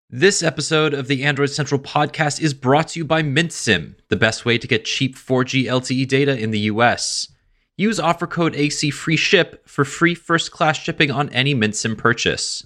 This episode of the Android Central podcast is brought to you by MintSim, the best way to get cheap 4G LTE data in the US. Use offer code ACFreeShip for free first-class shipping on any MintSim purchase.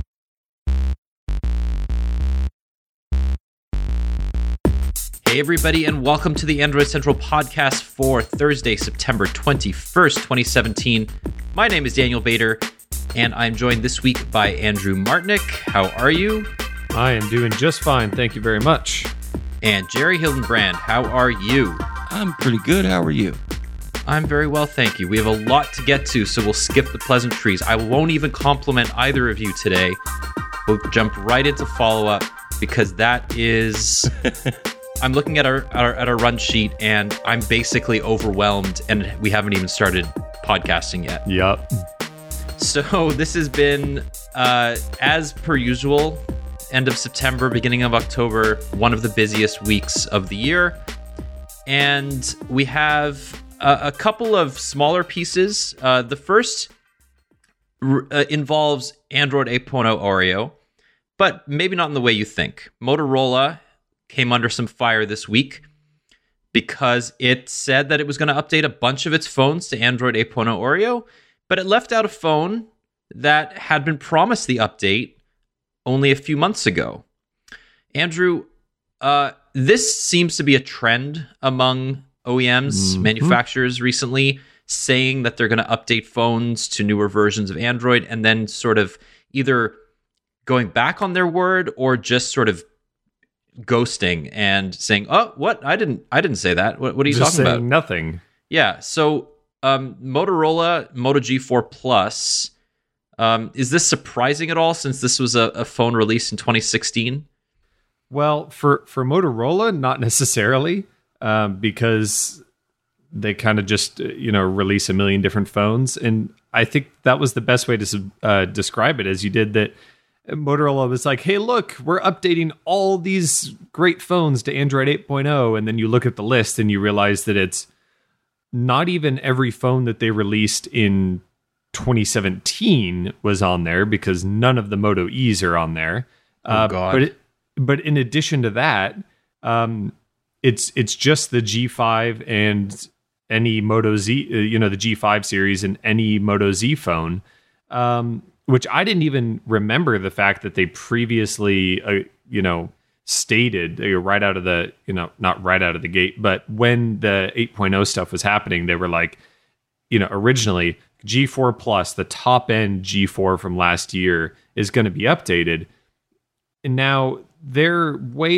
Hey everybody, and welcome to the Android Central podcast for Thursday, September 21st, 2017. My name is Daniel Bader, and I'm joined this week by Andrew Martnick. How are you? I am doing just fine, thank you very much. And Jerry Hildenbrand, how are you? I'm pretty good. How are you? I'm very well, thank you. We have a lot to get to, so we'll skip the pleasantries. I won't even compliment either of you today. We'll jump right into follow-up, because that is... I'm looking at our run sheet, and I'm basically overwhelmed, and we haven't even started podcasting yet. Yup. So this has been, as per usual, end of September, beginning of October, one of the busiest weeks of the year. And we have a couple of smaller pieces. The first involves Android 8.0 Oreo, but maybe not in the way you think. Motorola came under some fire this week because it said that it was going to update a bunch of its phones to Android 8.0 Oreo, but it left out a phone that had been promised the update only a few months ago. Andrew, this seems to be a trend among OEMs, manufacturers recently, saying that they're going to update phones to newer versions of Android and then sort of either going back on their word or just sort of ghosting and saying, "Oh, what? I didn't say that. What are you just talking about?" Nothing. Yeah. So Motorola Moto G4 Plus. Is this surprising at all, since this was a phone released in 2016? Well, for Motorola, not necessarily, because they kind of just release a million different phones, and I think that was the best way to describe it, as you did that. Motorola was like, "Hey, look, we're updating all these great phones to Android 8.0," and then you look at the list and you realize that it's not even every phone that they released in 2017 was on there, because none of the Moto E's are on there. Oh God! But in addition to that, it's just the G5 and any Moto Z, the G5 series and any Moto Z phone, which I didn't even remember the fact that they previously, stated right out of the, not right out of the gate, but when the 8.0 stuff was happening, they were like, originally G4 Plus, the top end G4 from last year, is going to be updated. And now their way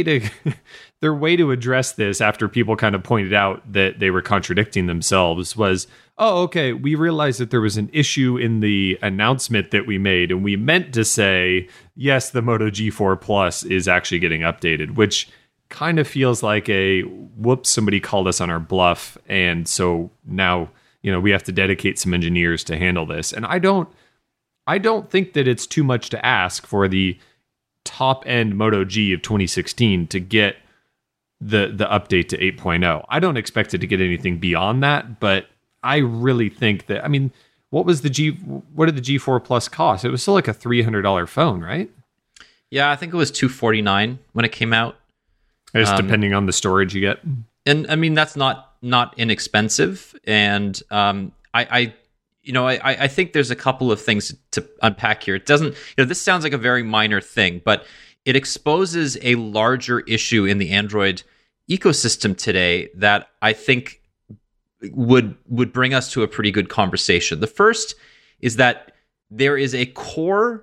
to address this, after people kind of pointed out that they were contradicting themselves, was, "Oh, okay, we realized that there was an issue in the announcement that we made, and we meant to say, yes, the Moto G4 Plus is actually getting updated," which kind of feels like a, whoops, somebody called us on our bluff, and so now we have to dedicate some engineers to handle this. And I don't think that it's too much to ask for the top end Moto G of 2016 to get the update to 8.0. I don't expect it to get anything beyond that, but I really think that, what did the G4 Plus cost? It was still like a $300 phone, right? Yeah, I think it was $249 when it came out. It's depending on the storage you get. And that's not inexpensive. And I think there's a couple of things to unpack here. It doesn't, this sounds like a very minor thing, but it exposes a larger issue in the Android ecosystem today that I think would bring us to a pretty good conversation. The first is that there is a core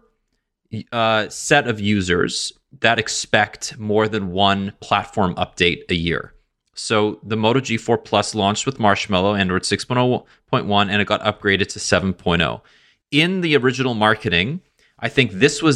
set of users that expect more than one platform update a year. So the Moto G4 Plus launched with Marshmallow, Android 6.0.1, and it got upgraded to 7.0. In the original marketing, I think this was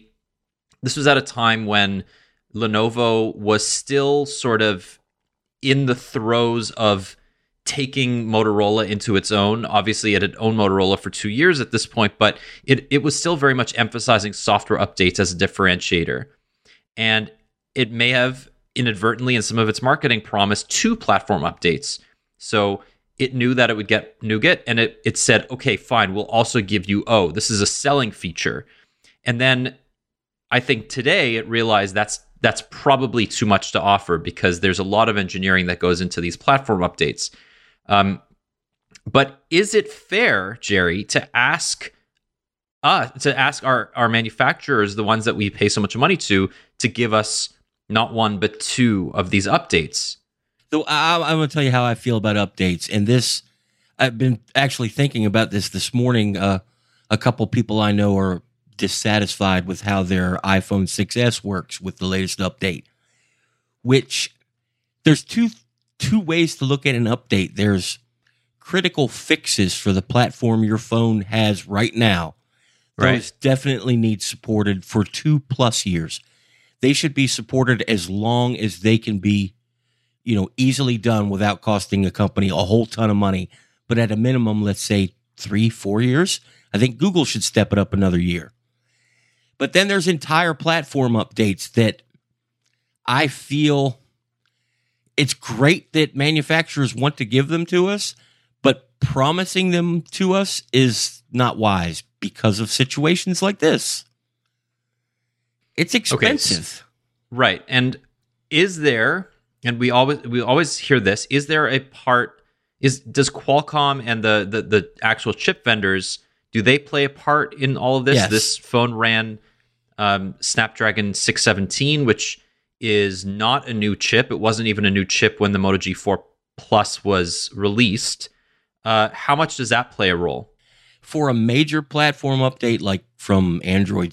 at a time when Lenovo was still sort of in the throes of taking Motorola into its own. Obviously, it had owned Motorola for 2 years at this point, but it was still very much emphasizing software updates as a differentiator. And it may have inadvertently in some of its marketing promised 2 platform updates. So it knew that it would get Nougat, and it said, okay, fine, we'll also give you this is a selling feature. And then I think today it realized that's probably too much to offer because there's a lot of engineering that goes into these platform updates. But is it fair, Jerry, to ask our manufacturers, the ones that we pay so much money to give us not one but two of these updates? So I'm going to tell you how I feel about updates. And this, I've been actually thinking about this morning. A couple people I know are dissatisfied with how their iPhone 6S works with the latest update, which there's two ways to look at an update. There's critical fixes for the platform your phone has right now. Those definitely need supported for 2+ years. They should be supported as long as they can be, easily done without costing a company a whole ton of money. But at a minimum, let's say 3-4 years. I think Google should step it up another year. But then there's entire platform updates that I feel it's great that manufacturers want to give them to us, but promising them to us is not wise because of situations like this. It's expensive. Okay. Right. And is there, and we always hear this, is there a part, does Qualcomm and the actual chip vendors, do they play a part in all of this? Yes. This phone ran Snapdragon 617, which is not a new chip. It wasn't even a new chip when the Moto G4 Plus was released. How much does that play a role? For a major platform update, like from Android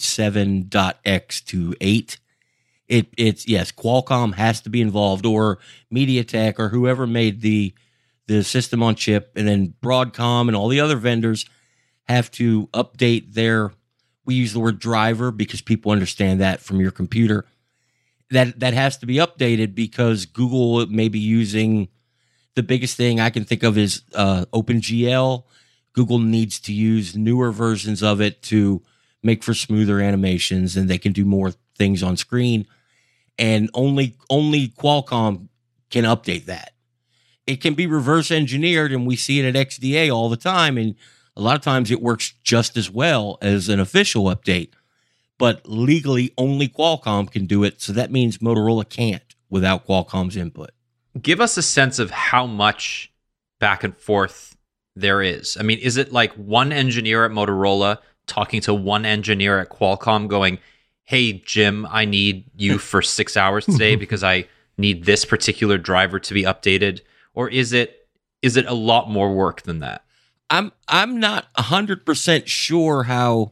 7.x to 8, it's yes, Qualcomm has to be involved, or MediaTek, or whoever made the system on chip, and then Broadcom and all the other vendors have to update their. We use the word driver because people understand that from your computer. That has to be updated because Google may be using, the biggest thing I can think of is OpenGL. Google needs to use newer versions of it to make for smoother animations, and they can do more things on screen. And only Qualcomm can update that. It can be reverse engineered, and we see it at XDA all the time. And a lot of times it works just as well as an official update. But legally, only Qualcomm can do it. So that means Motorola can't without Qualcomm's input. Give us a sense of how much back and forth there is. I mean, is it like one engineer at Motorola talking to one engineer at Qualcomm going, hey, Jim, I need you for 6 hours today because I need this particular driver to be updated? Or is it a lot more work than that? I'm not 100% sure how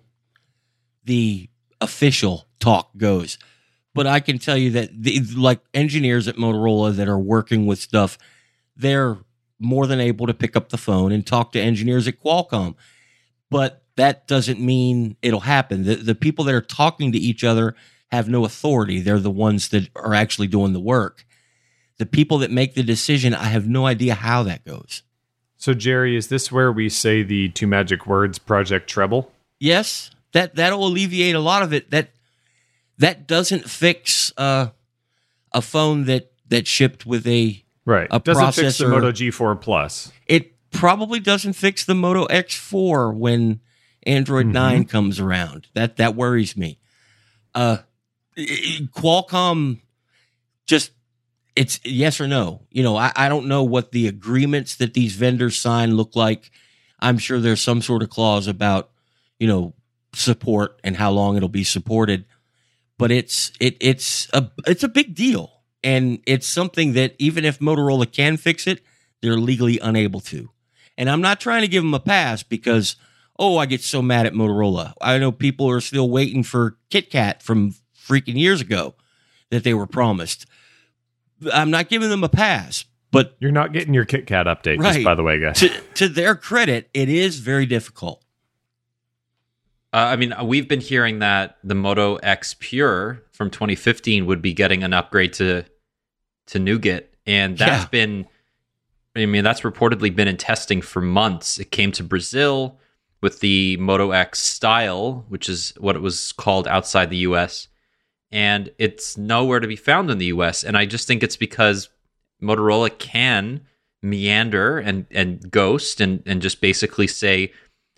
the official talk goes, but I can tell you that like engineers at Motorola that are working with stuff, they're more than able to pick up the phone and talk to engineers at Qualcomm. But that doesn't mean it'll happen. The people that are talking to each other have no authority. They're the ones that are actually doing the work. The people that make the decision, I have no idea how that goes. So, Jerry, is this where we say the two magic words, Project Treble? Yes, that'll alleviate a lot of it. That doesn't fix a phone that shipped with a doesn't processor. Fix the Moto G4 Plus. It probably doesn't fix the Moto X4 when Android 9 comes around. That worries me. Qualcomm just. It's yes or no. I don't know what the agreements that these vendors sign look like. I'm sure there's some sort of clause about, support and how long it'll be supported. But it's a big deal. And it's something that even if Motorola can fix it, they're legally unable to. And I'm not trying to give them a pass because, I get so mad at Motorola. I know people are still waiting for KitKat from freaking years ago that they were promised. I'm not giving them a pass, but you're not getting your KitKat update, right, just by the way, guys. To their credit, it is very difficult. We've been hearing that the Moto X Pure from 2015 would be getting an upgrade to Nougat, and that's been, that's reportedly been in testing for months. It came to Brazil with the Moto X Style, which is what it was called outside the US. And it's nowhere to be found in the US. And I just think it's because Motorola can meander and ghost and just basically say,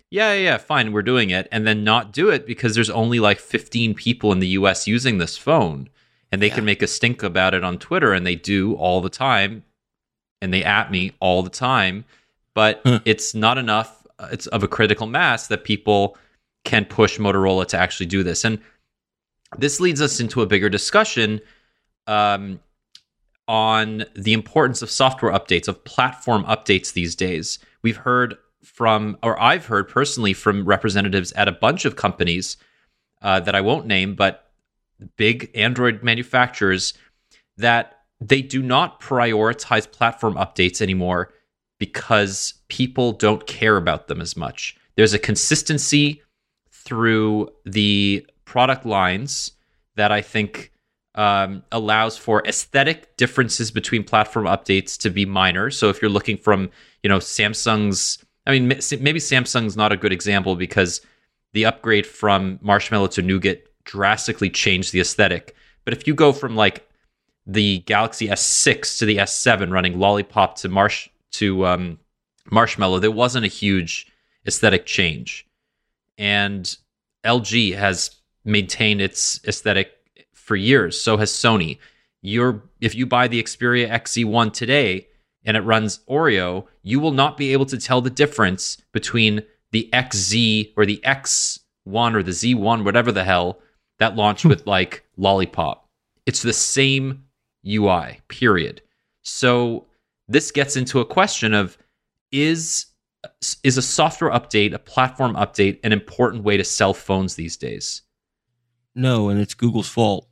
yeah, fine, we're doing it, and then not do it because there's only like 15 people in the US using this phone, and they can make a stink about it on Twitter, and they do all the time, and they at me all the time, but it's not enough. It's of a critical mass that people can push Motorola to actually do this. And this leads us into a bigger discussion on the importance of software updates, of platform updates these days. I've heard personally from representatives at a bunch of companies that I won't name, but big Android manufacturers, that they do not prioritize platform updates anymore because people don't care about them as much. There's a consistency through the product lines that I think allows for aesthetic differences between platform updates to be minor. So if you're looking from, Samsung's, maybe Samsung's not a good example because the upgrade from Marshmallow to Nougat drastically changed the aesthetic. But if you go from like the Galaxy S6 to the S7 running Lollipop to Marshmallow, there wasn't a huge aesthetic change. And LG has maintained its aesthetic for years. So has Sony. If you buy the Xperia XZ1 today and it runs Oreo, you will not be able to tell the difference between the XZ or the X1 or the Z1, whatever the hell, that launched with like Lollipop. It's the same UI, period. So this gets into a question of, is a software update, a platform update, an important way to sell phones these days? No, and it's Google's fault.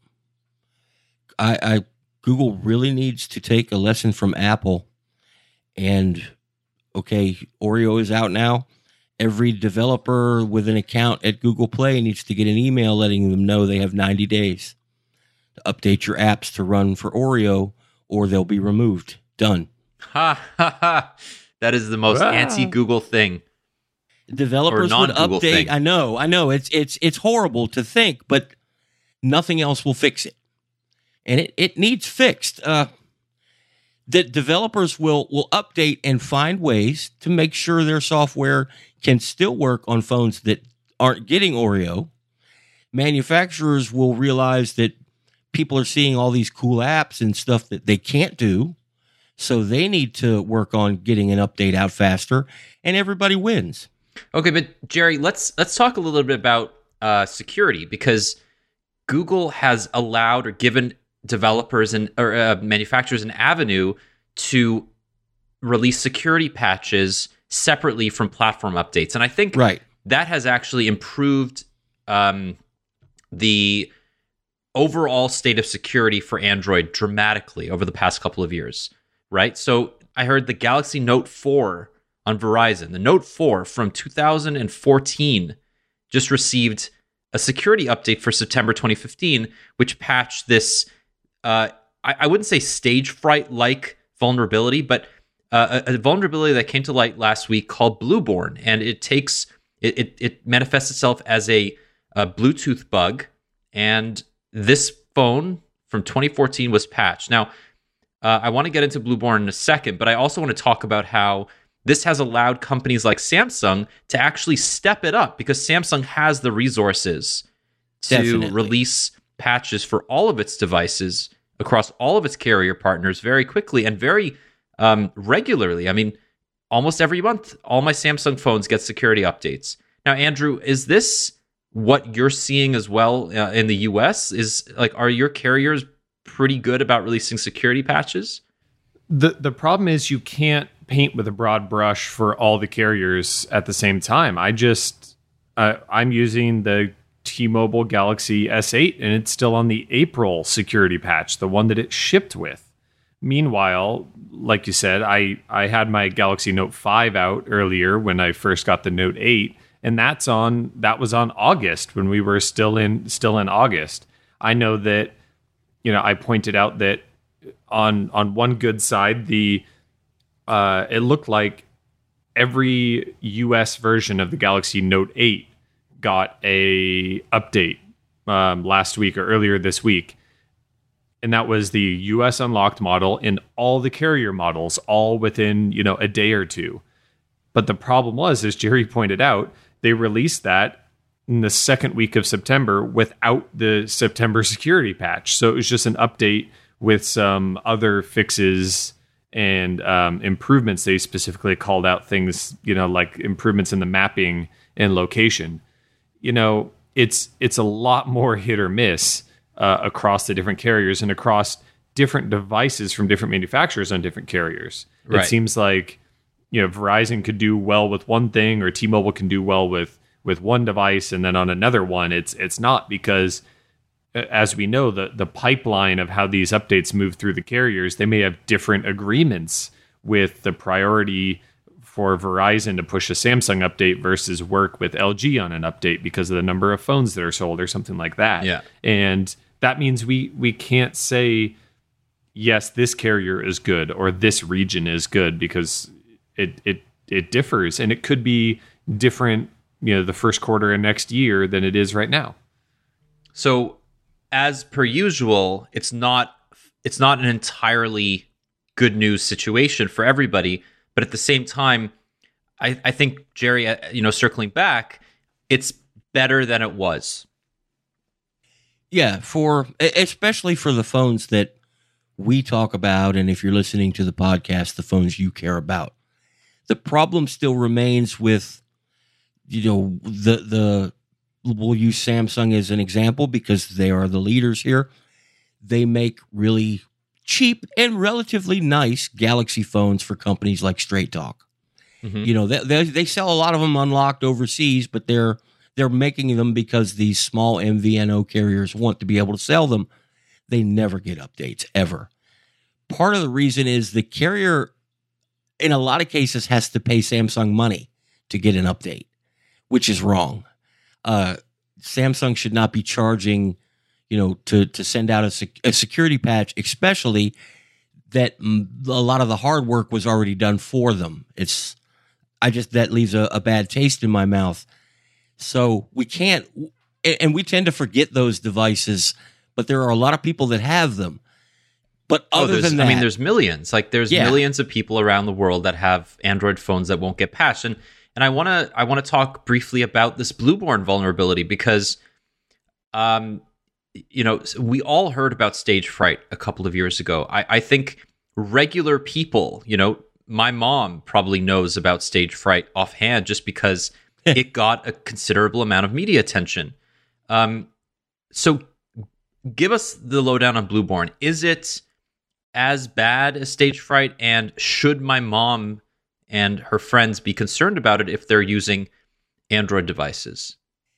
Google really needs to take a lesson from Apple. And okay, Oreo is out now. Every developer with an account at Google Play needs to get an email letting them know they have 90 days to update your apps to run for Oreo, or they'll be removed. Done. Ha ha ha. That is the most anti-Google thing. Developers would update. Thing. I know. It's horrible to think, but nothing else will fix it. And it needs fixed. That developers will update and find ways to make sure their software can still work on phones that aren't getting Oreo. Manufacturers will realize that people are seeing all these cool apps and stuff that they can't do. So they need to work on getting an update out faster, and everybody wins. Okay, but Jerry, let's talk a little bit about security, because Google has allowed or given developers or manufacturers an avenue to release security patches separately from platform updates, and I think that has actually improved the overall state of security for Android dramatically over the past couple of years. Right? So I heard the Galaxy Note 4 on Verizon. The Note 4 from 2014 just received a security update for September 2015, which patched this, I wouldn't say stage fright-like vulnerability, but a vulnerability that came to light last week called Blueborn. And it manifests itself as a Bluetooth bug. And this phone from 2014 was patched. Now, I want to get into Blueborn in a second, but I also want to talk about how this has allowed companies like Samsung to actually step it up, because Samsung has the resources to release patches for all of its devices across all of its carrier partners very quickly and very regularly. I mean, almost every month, all my Samsung phones get security updates. Now, Andrew, is this what you're seeing as well in the US? Are your carriers pretty good about releasing security patches? The problem is you can't paint with a broad brush for all the carriers at the same time. I'm using the T-Mobile Galaxy S8, and it's still on the April security patch, the one that it shipped with. Meanwhile, like you said, I had my Galaxy Note 5 out earlier when I first got the Note 8, and that was on August, when we were still in August. I know that, I pointed out that on one good side, it looked like every US version of the Galaxy Note 8 got a update last week or earlier this week. And that was the US unlocked model and all the carrier models, all within, a day or two. But the problem was, as Jerry pointed out, they released that in the second week of September without the September security patch. So it was just an update with some other fixes and improvements. They specifically called out things, like improvements in the mapping and location. It's a lot more hit or miss across the different carriers and across different devices from different manufacturers on different carriers. Right. It seems like Verizon could do well with one thing, or T-Mobile can do well with one device, and then on another one it's not, because as we know, the pipeline of how these updates move through the carriers, they may have different agreements with the priority for Verizon to push a Samsung update versus work with LG on an update because of the number of phones that are sold or something like that. Yeah. And that means we can't say, yes, this carrier is good or this region is good, because it differs, and it could be different, the first quarter of next year than it is right now. So, as per usual, it's not an entirely good news situation for everybody, but at the same time, I think, Jerry, circling back, it's better than it was. Yeah, especially for the phones that we talk about, and if you're listening to the podcast, the phones you care about. The problem still remains with, we'll use Samsung as an example because they are the leaders here. They make really cheap and relatively nice Galaxy phones for companies like Straight Talk. Mm-hmm. They sell a lot of them unlocked overseas, but they're making them because these small MVNO carriers want to be able to sell them. They never get updates, ever. Part of the reason is the carrier, in a lot of cases, has to pay Samsung money to get an update, which is wrong. Samsung should not be charging, to send out a security patch, especially that a lot of the hard work was already done for them. That leaves a bad taste in my mouth. So we can't, and we tend to forget those devices, but there are a lot of people that have them. But other than that, there's millions. There's millions of people around the world that have Android phones that won't get patched. And I want to talk briefly about this Blueborn vulnerability because, we all heard about stage fright a couple of years ago. I think regular people, my mom probably knows about stage fright offhand just because it got a considerable amount of media attention. So give us the lowdown on Blueborn. Is it as bad as stage fright, and should my mom and her friends be concerned about it if they're using Android devices?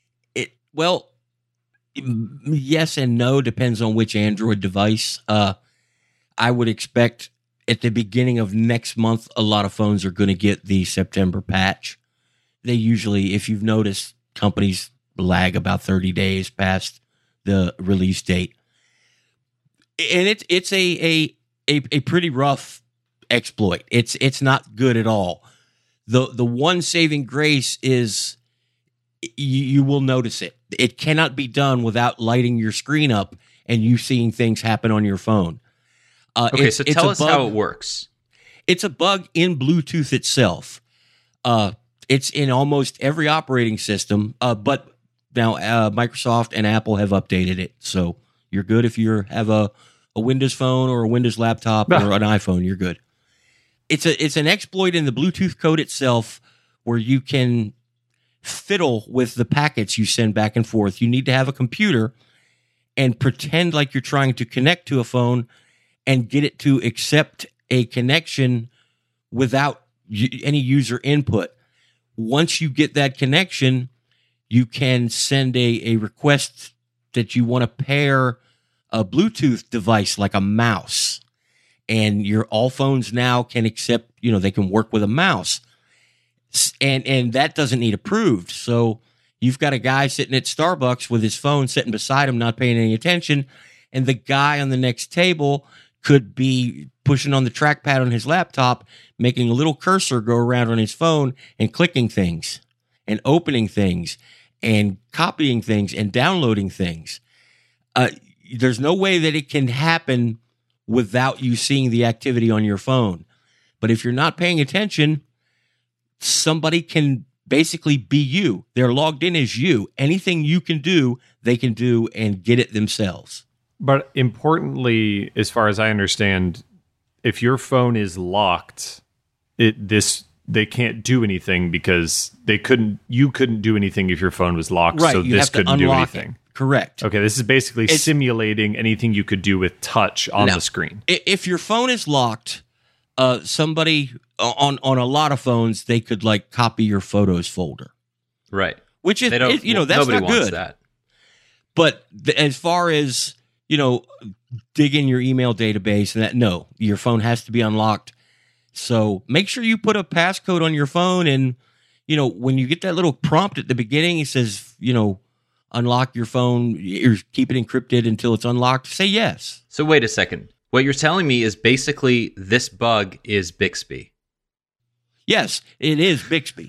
Yes and no, depends on which Android device. I would expect at the beginning of next month, a lot of phones are going to get the September patch. They usually, if you've noticed, companies lag about 30 days past the release date. And it's a pretty rough exploit. It's not good at all. The one saving grace is you will notice it. It cannot be done without lighting your screen up and you seeing things happen on your phone. So tell us how it works. It's a bug in Bluetooth itself. It's in almost every operating system, but now Microsoft and Apple have updated it. So you're good if you have a Windows phone or a Windows laptop or an iPhone. You're good. It's an exploit in the Bluetooth code itself where you can fiddle with the packets you send back and forth. You need to have a computer and pretend like you're trying to connect to a phone and get it to accept a connection without any user input. Once you get that connection, you can send a request that you want to pair a Bluetooth device like a mouse. And all phones now can accept, they can work with a mouse. And that doesn't need approved. So you've got a guy sitting at Starbucks with his phone sitting beside him, not paying any attention. And the guy on the next table could be pushing on the trackpad on his laptop, making a little cursor go around on his phone and clicking things and opening things and copying things and downloading things. There's no way that it can happen without you seeing the activity on your phone. But if you're not paying attention, somebody can basically be you. They're logged in as you. Anything you can do, they can do and get it themselves. But importantly, as far as I understand, if your phone is locked, they can't do anything because you couldn't do anything if your phone was locked, right, so this couldn't do anything. It. Correct. Okay, this is basically simulating anything you could do with touch on the screen. If your phone is locked, somebody on a lot of phones, they could like copy your photos folder. Right. Which is, that's nobody not wants good. That. But as far as, dig in your email database and that, no, your phone has to be unlocked. So make sure you put a passcode on your phone. And, when you get that little prompt at the beginning, it says, unlock your phone, or keep it encrypted until it's unlocked, say yes. So wait a second. What you're telling me is basically this bug is Bixby. Yes, it is Bixby.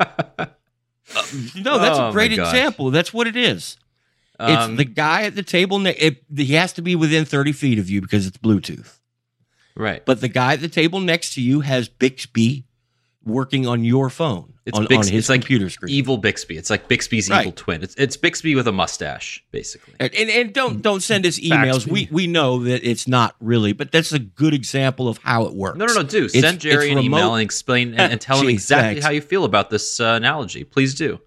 No, that's a great example. That's what it is. It's the guy at the table. He has to be within 30 feet of you because it's Bluetooth. Right. But the guy at the table next to you has Bixby working on your phone, on his computer screen. Evil Bixby. It's like Bixby's evil twin. It's Bixby with a mustache, basically. And don't send us emails. We know that it's not really, but that's a good example of how it works. No, do. Send Jerry an email and explain and tell him exactly how you feel about this analogy. Please do.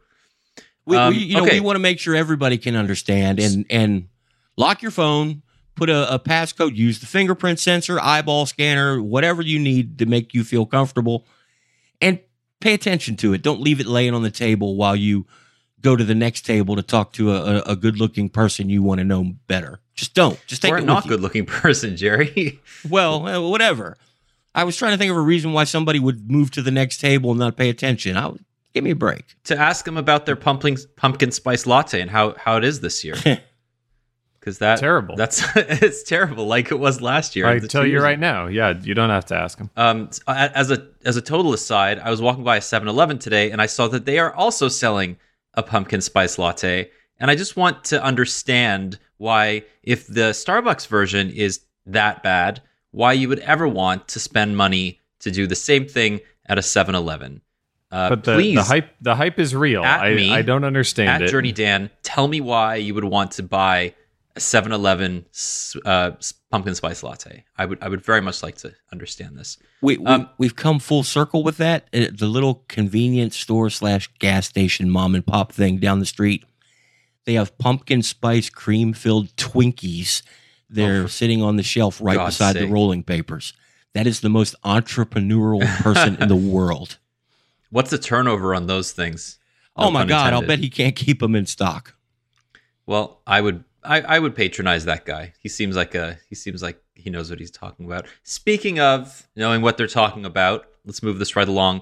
We want to make sure everybody can understand and lock your phone, put a passcode, use the fingerprint sensor, eyeball scanner, whatever you need to make you feel comfortable, and pay attention to it. Don't leave it laying on the table while you go to the next table to talk to a good-looking person you want to know better. Just don't. Just take it with you. Or a not good-looking person, Jerry. Well, whatever. I was trying to think of a reason why somebody would move to the next table and not pay attention. Give me a break. To ask them about their pumpkin spice latte and how it is this year. Because terrible. It's terrible, like it was last year. I tell you right now, yeah, you don't have to ask them. As a total aside, I was walking by a 7-Eleven today, and I saw that they are also selling a pumpkin spice latte. And I just want to understand why, if the Starbucks version is that bad, why you would ever want to spend money to do the same thing at a 7-Eleven. But the hype is real. I don't understand it. At Journey Dan, tell me why you would want to buy a 7-Eleven pumpkin spice latte. I would very much like to understand this. We've come full circle with that. The little convenience store / gas station mom and pop thing down the street. They have pumpkin spice cream filled Twinkies. They're sitting on the shelf right beside the rolling papers. That is the most entrepreneurial person in the world. What's the turnover on those things? Oh my God! I'll bet he can't keep them in stock. Well, I would patronize that guy. He seems like he knows what he's talking about. Speaking of knowing what they're talking about, let's move this right along.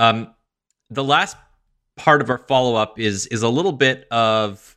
The last part of our follow up is a little bit of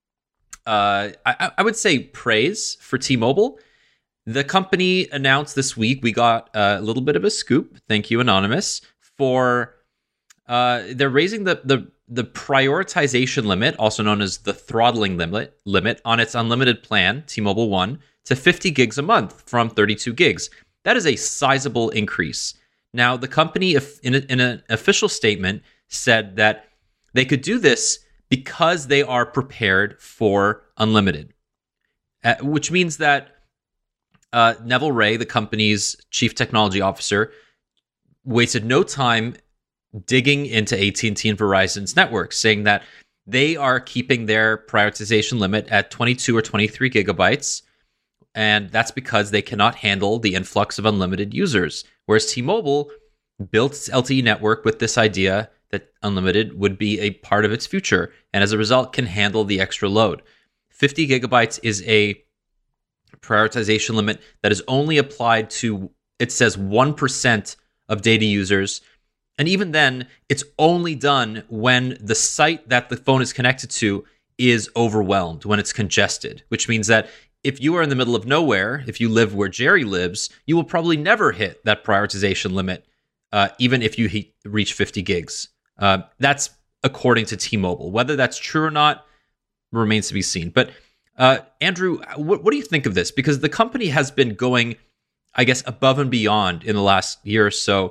I would say praise for T-Mobile. The company announced this week. We got a little bit of a scoop. Thank you, Anonymous, for. They're raising the prioritization limit, also known as the throttling limit on its unlimited plan, T-Mobile One, to 50 gigs a month from 32 gigs. That is a sizable increase. Now, the company, in an official statement, said that they could do this because they are prepared for unlimited, which means that Neville Ray, the company's chief technology officer, wasted no time digging into AT&T and Verizon's networks, saying that they are keeping their prioritization limit at 22 or 23 gigabytes, and that's because they cannot handle the influx of unlimited users. Whereas T-Mobile built its LTE network with this idea that unlimited would be a part of its future, and as a result can handle the extra load. 50 gigabytes is a prioritization limit that is only applied to, it says, 1% of data users. And even then, it's only done when the site that the phone is connected to is overwhelmed, when it's congested, which means that if you are in the middle of nowhere, if you live where Jerry lives, you will probably never hit that prioritization limit, even if you reach 50 gigs. That's according to T-Mobile. Whether that's true or not remains to be seen. But Andrew, what do you think of this? Because the company has been going, I guess, above and beyond in the last year or so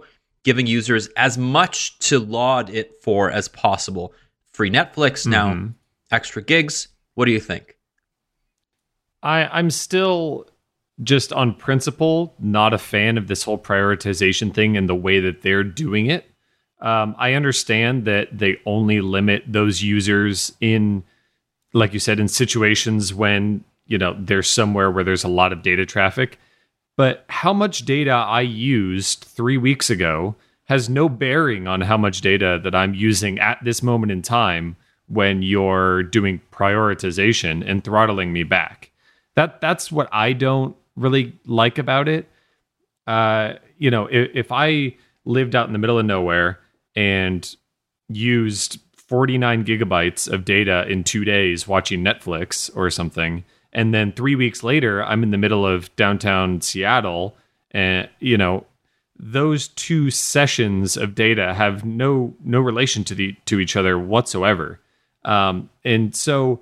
giving users as much to laud it for as possible. Free Netflix, now extra gigs. What do you think? I'm still, just on principle, not a fan of this whole prioritization thing and the way that they're doing it. I understand that they only limit those users in, like you said, in situations when, there's somewhere where there's a lot of data traffic. But how much data I used 3 weeks ago has no bearing on how much data that I'm using at this moment in time when you're doing prioritization and throttling me back. That's what I don't really like about it. If I lived out in the middle of nowhere and used 49 gigabytes of data in 2 days watching Netflix or something, and then 3 weeks later, I'm in the middle of downtown Seattle, and those 2 sessions of data have no relation to each other whatsoever. And so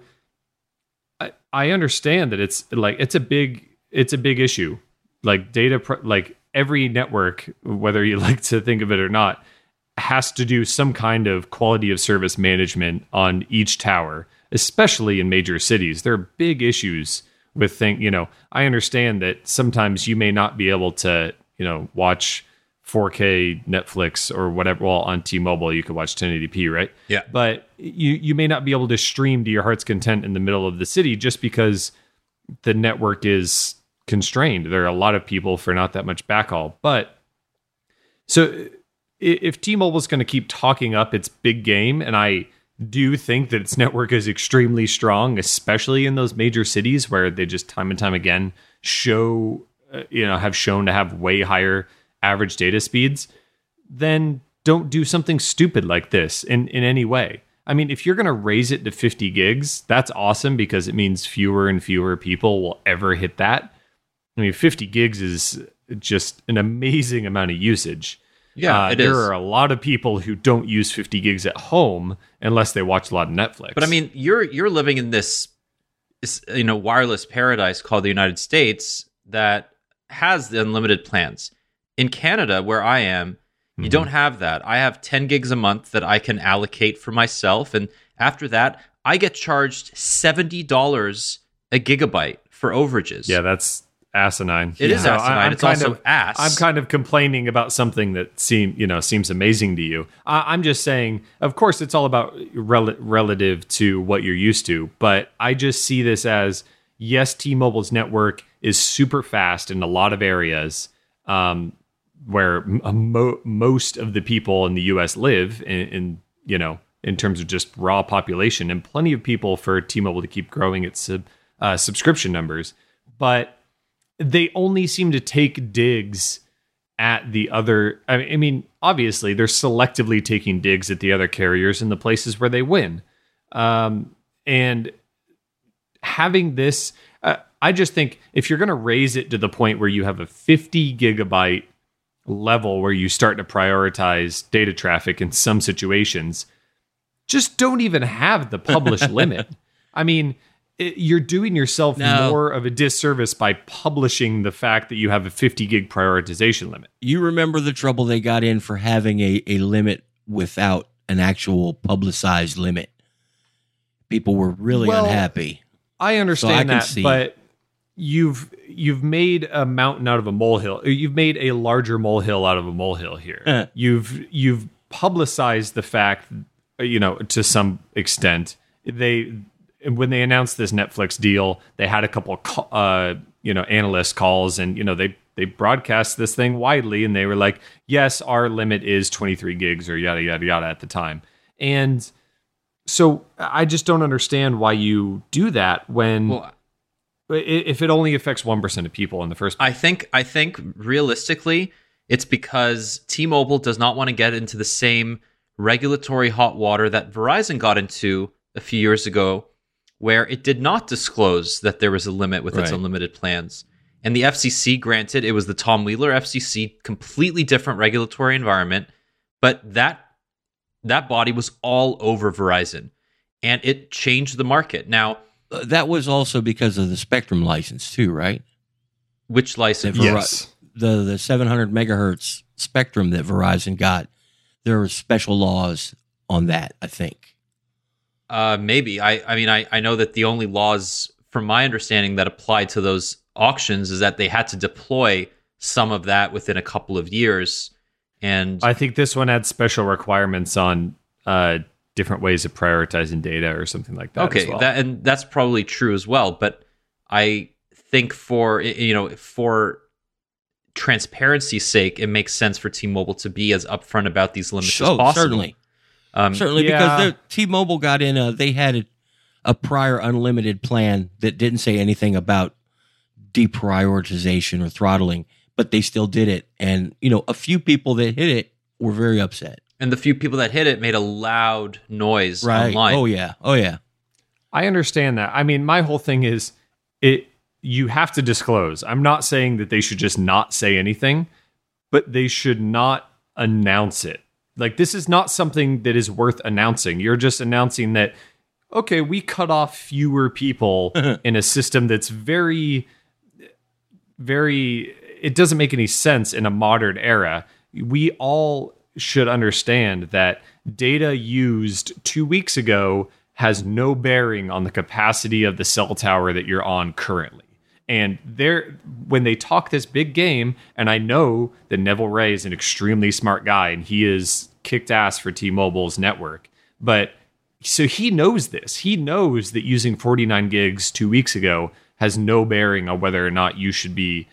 I understand that it's a big issue. Like like every network, whether you like to think of it or not, has to do some kind of quality of service management on each tower, especially in major cities. There are big issues with I understand that sometimes you may not be able to, watch 4K Netflix or whatever. Well, on T-Mobile, you could watch 1080p, right? Yeah. But you may not be able to stream to your heart's content in the middle of the city just because the network is constrained. There are a lot of people for not that much backhaul. But so if T-Mobile is going to keep talking up its big game, and I do think that its network is extremely strong, especially in those major cities where they just time and time again have shown to have way higher average data speeds, then don't do something stupid like this in any way. I mean, if you're going to raise it to 50 gigs, that's awesome because it means fewer and fewer people will ever hit that. I mean, 50 gigs is just an amazing amount of usage. Yeah, there are a lot of people who don't use 50 gigs at home unless they watch a lot of Netflix. But I mean, you're living in this wireless paradise called the United States that has the unlimited plans. In Canada, where I am, you don't have that. I have 10 gigs a month that I can allocate for myself, and after that, I get charged $70 a gigabyte for overages. Yeah, that's asinine. It is asinine. It's also ass. I'm kind of complaining about something that seems amazing to you. I'm just saying, of course, it's all about relative to what you're used to. But I just see this as, yes, T-Mobile's network is super fast in a lot of areas where most of the people in the U.S. live in terms of just raw population, and plenty of people for T-Mobile to keep growing its subscription numbers. But they only seem to take digs at the other. I mean, obviously, they're selectively taking digs at the other carriers in the places where they win. And having this, I just think if you're going to raise it to the point where you have a 50 gigabyte level where you start to prioritize data traffic in some situations, just don't even have the published limit. I mean, you're doing yourself more of a disservice by publishing the fact that you have a 50 gig prioritization limit. You remember the trouble they got in for having a limit without an actual publicized limit. People were really unhappy. I understand that, but you've made a mountain out of a molehill. You've made a larger molehill out of a molehill here. You've publicized the fact, to some extent. When they announced this Netflix deal, they had a couple of analyst calls, and they broadcast this thing widely, and they were like, "Yes, our limit is 23 gigs or yada yada yada" at the time. And so I just don't understand why you do that when if it only affects 1% of people in the first place. I think realistically, it's because T-Mobile does not want to get into the same regulatory hot water that Verizon got into a few years ago, where it did not disclose that there was a limit with its unlimited plans. And the FCC, granted, it was the Tom Wheeler FCC, completely different regulatory environment, but that body was all over Verizon, and it changed the market. Now, that was also because of the Spectrum license too, right? Which license? Yes. The 700 megahertz spectrum that Verizon got, there are special laws on that, I think. Maybe. I mean, I know that the only laws, from my understanding, that apply to those auctions is that they had to deploy some of that within a couple of years. And I think this one had special requirements on different ways of prioritizing data or something like that. Okay, as well. and that's probably true as well. But I think for transparency's sake, it makes sense for T-Mobile to be as upfront about these limits as possible. Certainly, because T-Mobile got in. They had a prior unlimited plan that didn't say anything about deprioritization or throttling, but they still did it. And a few people that hit it were very upset. And the few people that hit it made a loud noise online. Oh yeah. I understand that. I mean, my whole thing is you have to disclose. I'm not saying that they should just not say anything, but they should not announce it. Like, this is not something that is worth announcing. You're just announcing that, okay, we cut off fewer people in a system that's very, very, it doesn't make any sense in a modern era. We all should understand that data used 2 weeks ago has no bearing on the capacity of the cell tower that you're on currently. And when they talk this big game, and I know that Neville Ray is an extremely smart guy, and he is kicked ass for T-Mobile's network, but so he knows this. He knows that using 49 gigs 2 weeks ago has no bearing on whether or not you should be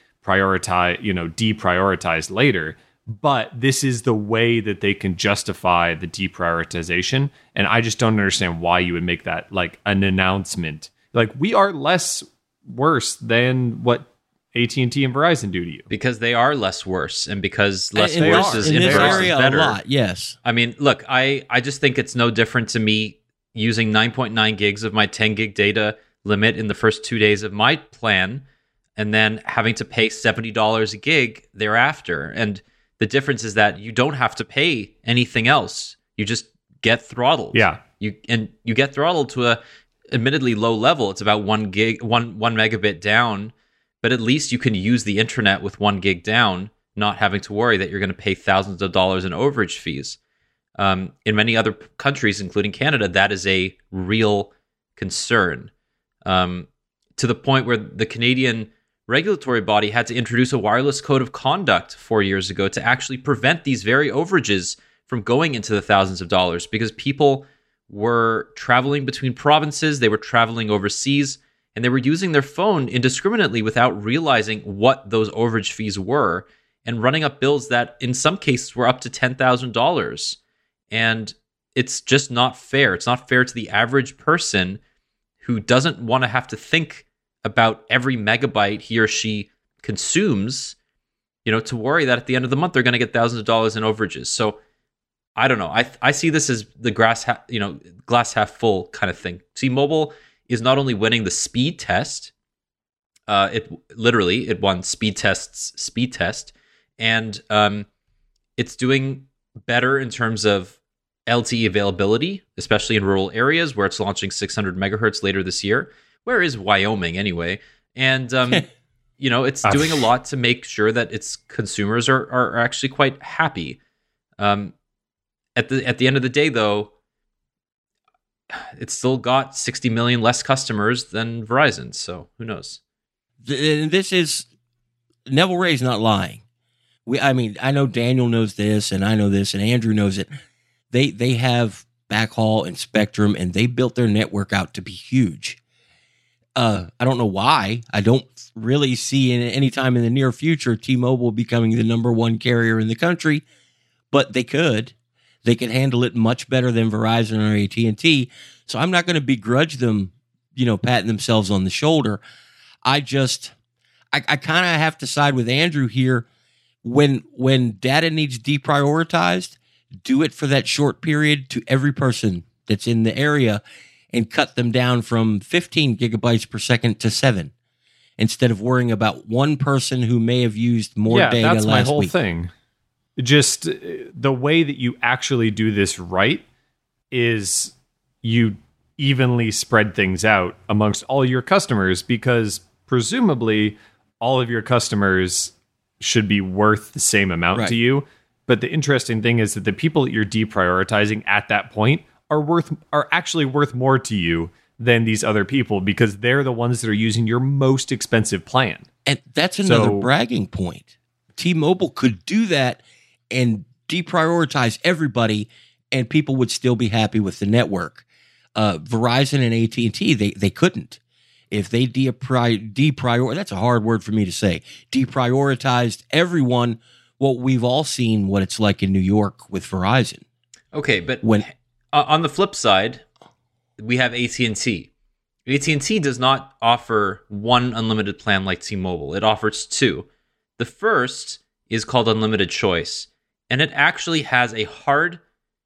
deprioritized later. But this is the way that they can justify the deprioritization. And I just don't understand why you would make that like an announcement. Like, we are less worse than what AT&T and Verizon do to you. Because they are less worse, and because less And worse is in this area better. a lot, yes. I mean, look, I just think it's no different to me using 9.9 gigs of my 10 gig data limit in the first 2 days of my plan, and then having to pay $70 a gig thereafter. And the difference is that you don't have to pay anything else. You just get throttled. Yeah. You get throttled to a admittedly low level. It's about 1 megabit down, but at least you can use the internet with 1 gig down, not having to worry that you're going to pay thousands of dollars in overage fees. In many other countries, including Canada, that is a real concern. To the point where the Canadian regulatory body had to introduce a wireless code of conduct 4 years ago to actually prevent these very overages from going into the thousands of dollars, because people were traveling between provinces, they were traveling overseas, and they were using their phone indiscriminately without realizing what those overage fees were, and running up bills that in some cases were up to $10,000. And it's just not fair. It's not fair to the average person who doesn't want to have to think about every megabyte he or she consumes, to worry that at the end of the month they're going to get thousands of dollars in overages. So I don't know. I see this as the glass half full kind of thing. T-Mobile is not only winning the speed test, it won speed test, and it's doing better in terms of LTE availability, especially in rural areas where it's launching 600 megahertz later this year. Where is Wyoming anyway? And it's doing a lot to make sure that its consumers are actually quite happy. At the end of the day, though, it's still got 60 million less customers than Verizon. So who knows? This is Neville Ray's not lying. I know Daniel knows this, and I know this, and Andrew knows it. They have backhaul and spectrum, and they built their network out to be huge. I don't know why. I don't really see any time in the near future T-Mobile becoming the number one carrier in the country, but they could. They can handle it much better than Verizon or AT&T. So I'm not going to begrudge them, patting themselves on the shoulder. I kind of have to side with Andrew here. When data needs deprioritized, do it for that short period to every person that's in the area, and cut them down from 15 gigabytes per second to 7, instead of worrying about one person who may have used more data last week. Yeah, that's my whole thing. Just the way that you actually do this right is you evenly spread things out amongst all your customers, because presumably all of your customers should be worth the same amount to you. But the interesting thing is that the people that you're deprioritizing at that point are actually worth more to you than these other people, because they're the ones that are using your most expensive plan. And that's another bragging point. T-Mobile could do that and deprioritize everybody, and people would still be happy with the network. Verizon and AT&T, they couldn't. If they that's a hard word for me to say, deprioritized everyone, well, we've all seen what it's like in New York with Verizon. Okay, but on the flip side, we have AT&T. AT&T does not offer one unlimited plan like T-Mobile. It offers two. The first is called Unlimited Choice, and it actually has a hard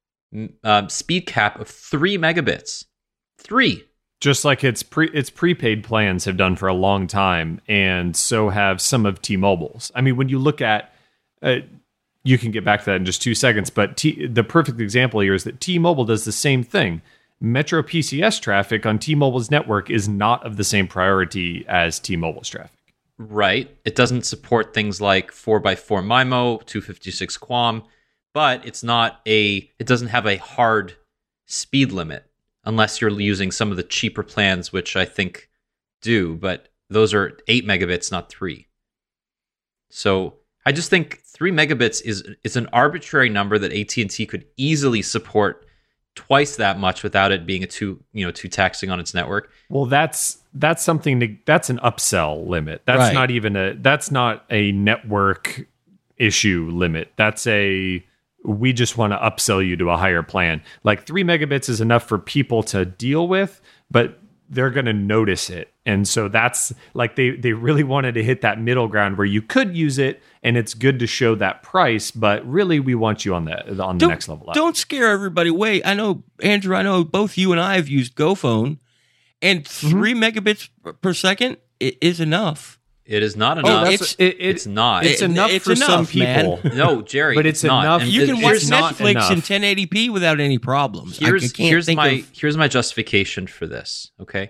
speed cap of 3 megabits. 3. Just like its prepaid plans have done for a long time, and so have some of T-Mobile's. I mean, when you look at, you can get back to that in just 2 seconds, but the perfect example here is that T-Mobile does the same thing. Metro PCS traffic on T-Mobile's network is not of the same priority as T-Mobile's traffic. Right. It doesn't support ththings like 4x4 MIMO, 256 QAM, but it doesn't have a hard speed limit unless you're using some of the cheaper plans, which I think do, but those are 8 megabits, not 3. So I just think 3 megabits is an arbitrary number that AT&T could easily support twice that much without it being too taxing on its network. Well, that's something that's an upsell limit. That's right. That's not a network issue limit. That's we just want to upsell you to a higher plan. Like 3 megabits is enough for people to deal with, but they're going to notice it. And so that's like they really wanted to hit that middle ground where you could use it and it's good to show that price, but really we want you on the next level up. Don't scare everybody away. I know, Andrew, both you and I have used GoPhone, and 3 megabits per second is enough. It is not enough. It's not. It's enough for some people. No, Jerry, but it's not. enough. You can watch Netflix in 1080p without any problems. Here's my justification for this. Okay,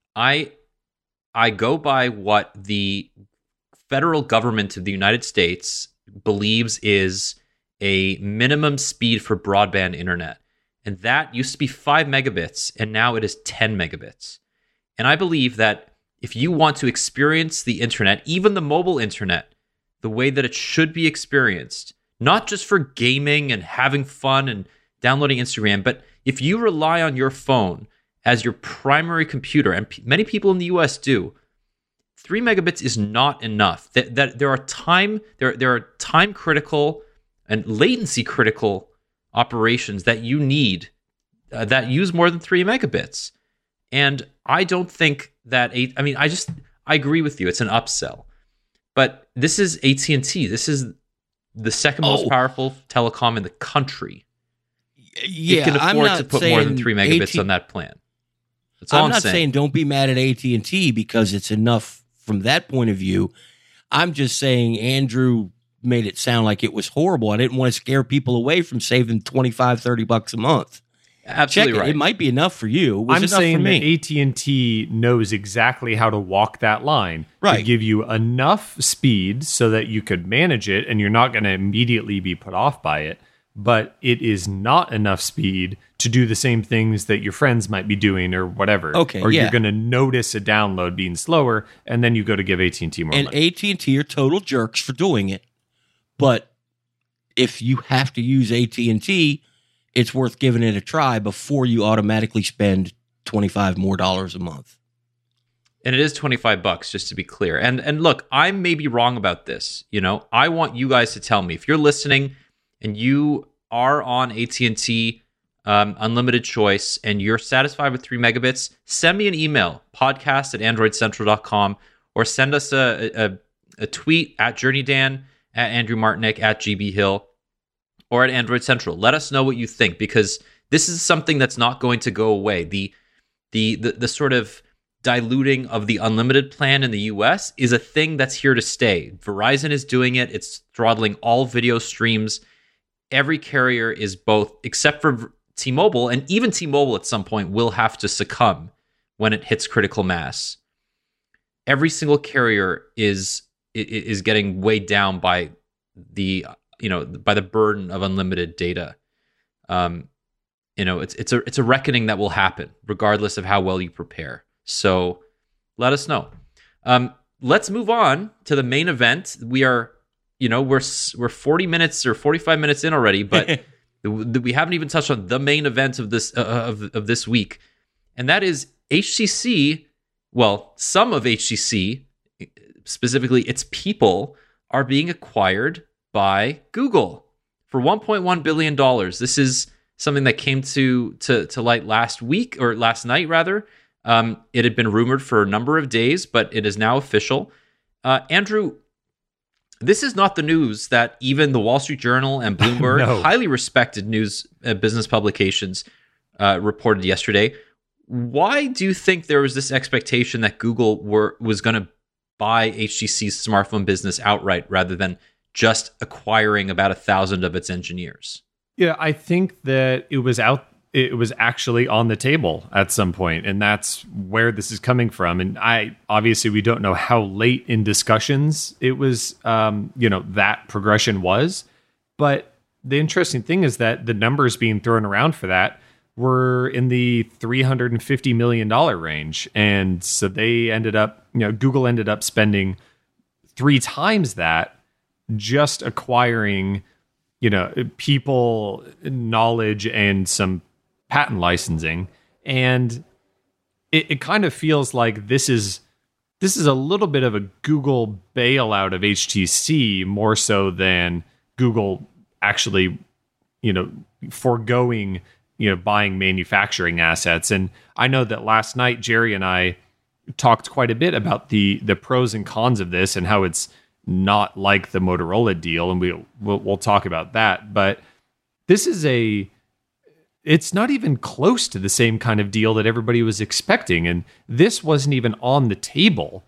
I go by what the federal government of the United States believes is a minimum speed for broadband internet, and that used to be 5 megabits, and now it is 10 megabits. And I believe that if you want to experience the internet, even the mobile internet, the way that it should be experienced, not just for gaming and having fun and downloading Instagram, but if you rely on your phone as your primary computer, and many people in the US do, 3 megabits is not enough. That there are time critical and latency critical operations that you need that use more than 3 megabits. And I don't think that I agree with you. It's an upsell, but this is AT&T. This is the second most powerful telecom in the country. Yeah, it can afford to put more than 3 megabits on that plan. That's all I'm not saying don't be mad at AT&T because it's enough from that point of view. I'm just saying Andrew made it sound like it was horrible. I didn't want to scare people away from saving $25-$30 a month. Absolutely right. It might be enough for you. I'm saying that AT&T knows exactly how to walk that line to give you enough speed so that you could manage it and you're not going to immediately be put off by it. But it is not enough speed to do the same things that your friends might be doing or whatever. You're going to notice a download being slower, and then you go to give AT&T more money. And AT&T are total jerks for doing it. But if you have to use AT&T, it's worth giving it a try before you automatically spend $25 more a month. And it is $25, just to be clear. And look, I may be wrong about this. I want you guys to tell me if you're listening and you are on AT&T Unlimited Choice and you're satisfied with 3 megabits, send me an email, podcast@androidcentral.com, or send us a tweet at JourneyDan, at Andrew Martinick, at GB Hill, or at Android Central. Let us know what you think, because this is something that's not going to go away. The sort of diluting of the unlimited plan in the US is a thing that's here to stay. Verizon is doing it. It's throttling all video streams. Every carrier is both, except for T-Mobile, and even T-Mobile at some point will have to succumb when it hits critical mass. Every single carrier is getting weighed down by the by the burden of unlimited data. It's a reckoning that will happen regardless of how well you prepare. So let us know. Let's move on to the main event. We are, we're 40 minutes or 45 minutes in already, but we haven't even touched on the main event of this of this week, and that is HTC. Well, some of HTC, specifically its people, are being acquired by Google for $1.1 billion. This is something that came to light last night rather. It had been rumored for a number of days, but it is now official. Andrew, this is not the news that even the Wall Street Journal and Bloomberg, No. highly respected news business publications, reported yesterday. Why do you think there was this expectation that Google was going to buy HTC's smartphone business outright rather than just acquiring about 1,000 of its engineers? Yeah, I think that it was actually on the table at some point, and that's where this is coming from. And we don't know how late in discussions it was, that progression was. But the interesting thing is that the numbers being thrown around for that were in the $350 million range. And so they ended up, Google ended up spending 3 times that just acquiring, people, knowledge, and some patent licensing. And it kind of feels like this is a little bit of a Google bailout of HTC more so than Google actually, foregoing, buying manufacturing assets. And I know that last night, Jerry and I talked quite a bit about the pros and cons of this and how it's not like the Motorola deal. And we'll talk about that. But this is it's not even close to the same kind of deal that everybody was expecting. And this wasn't even on the table.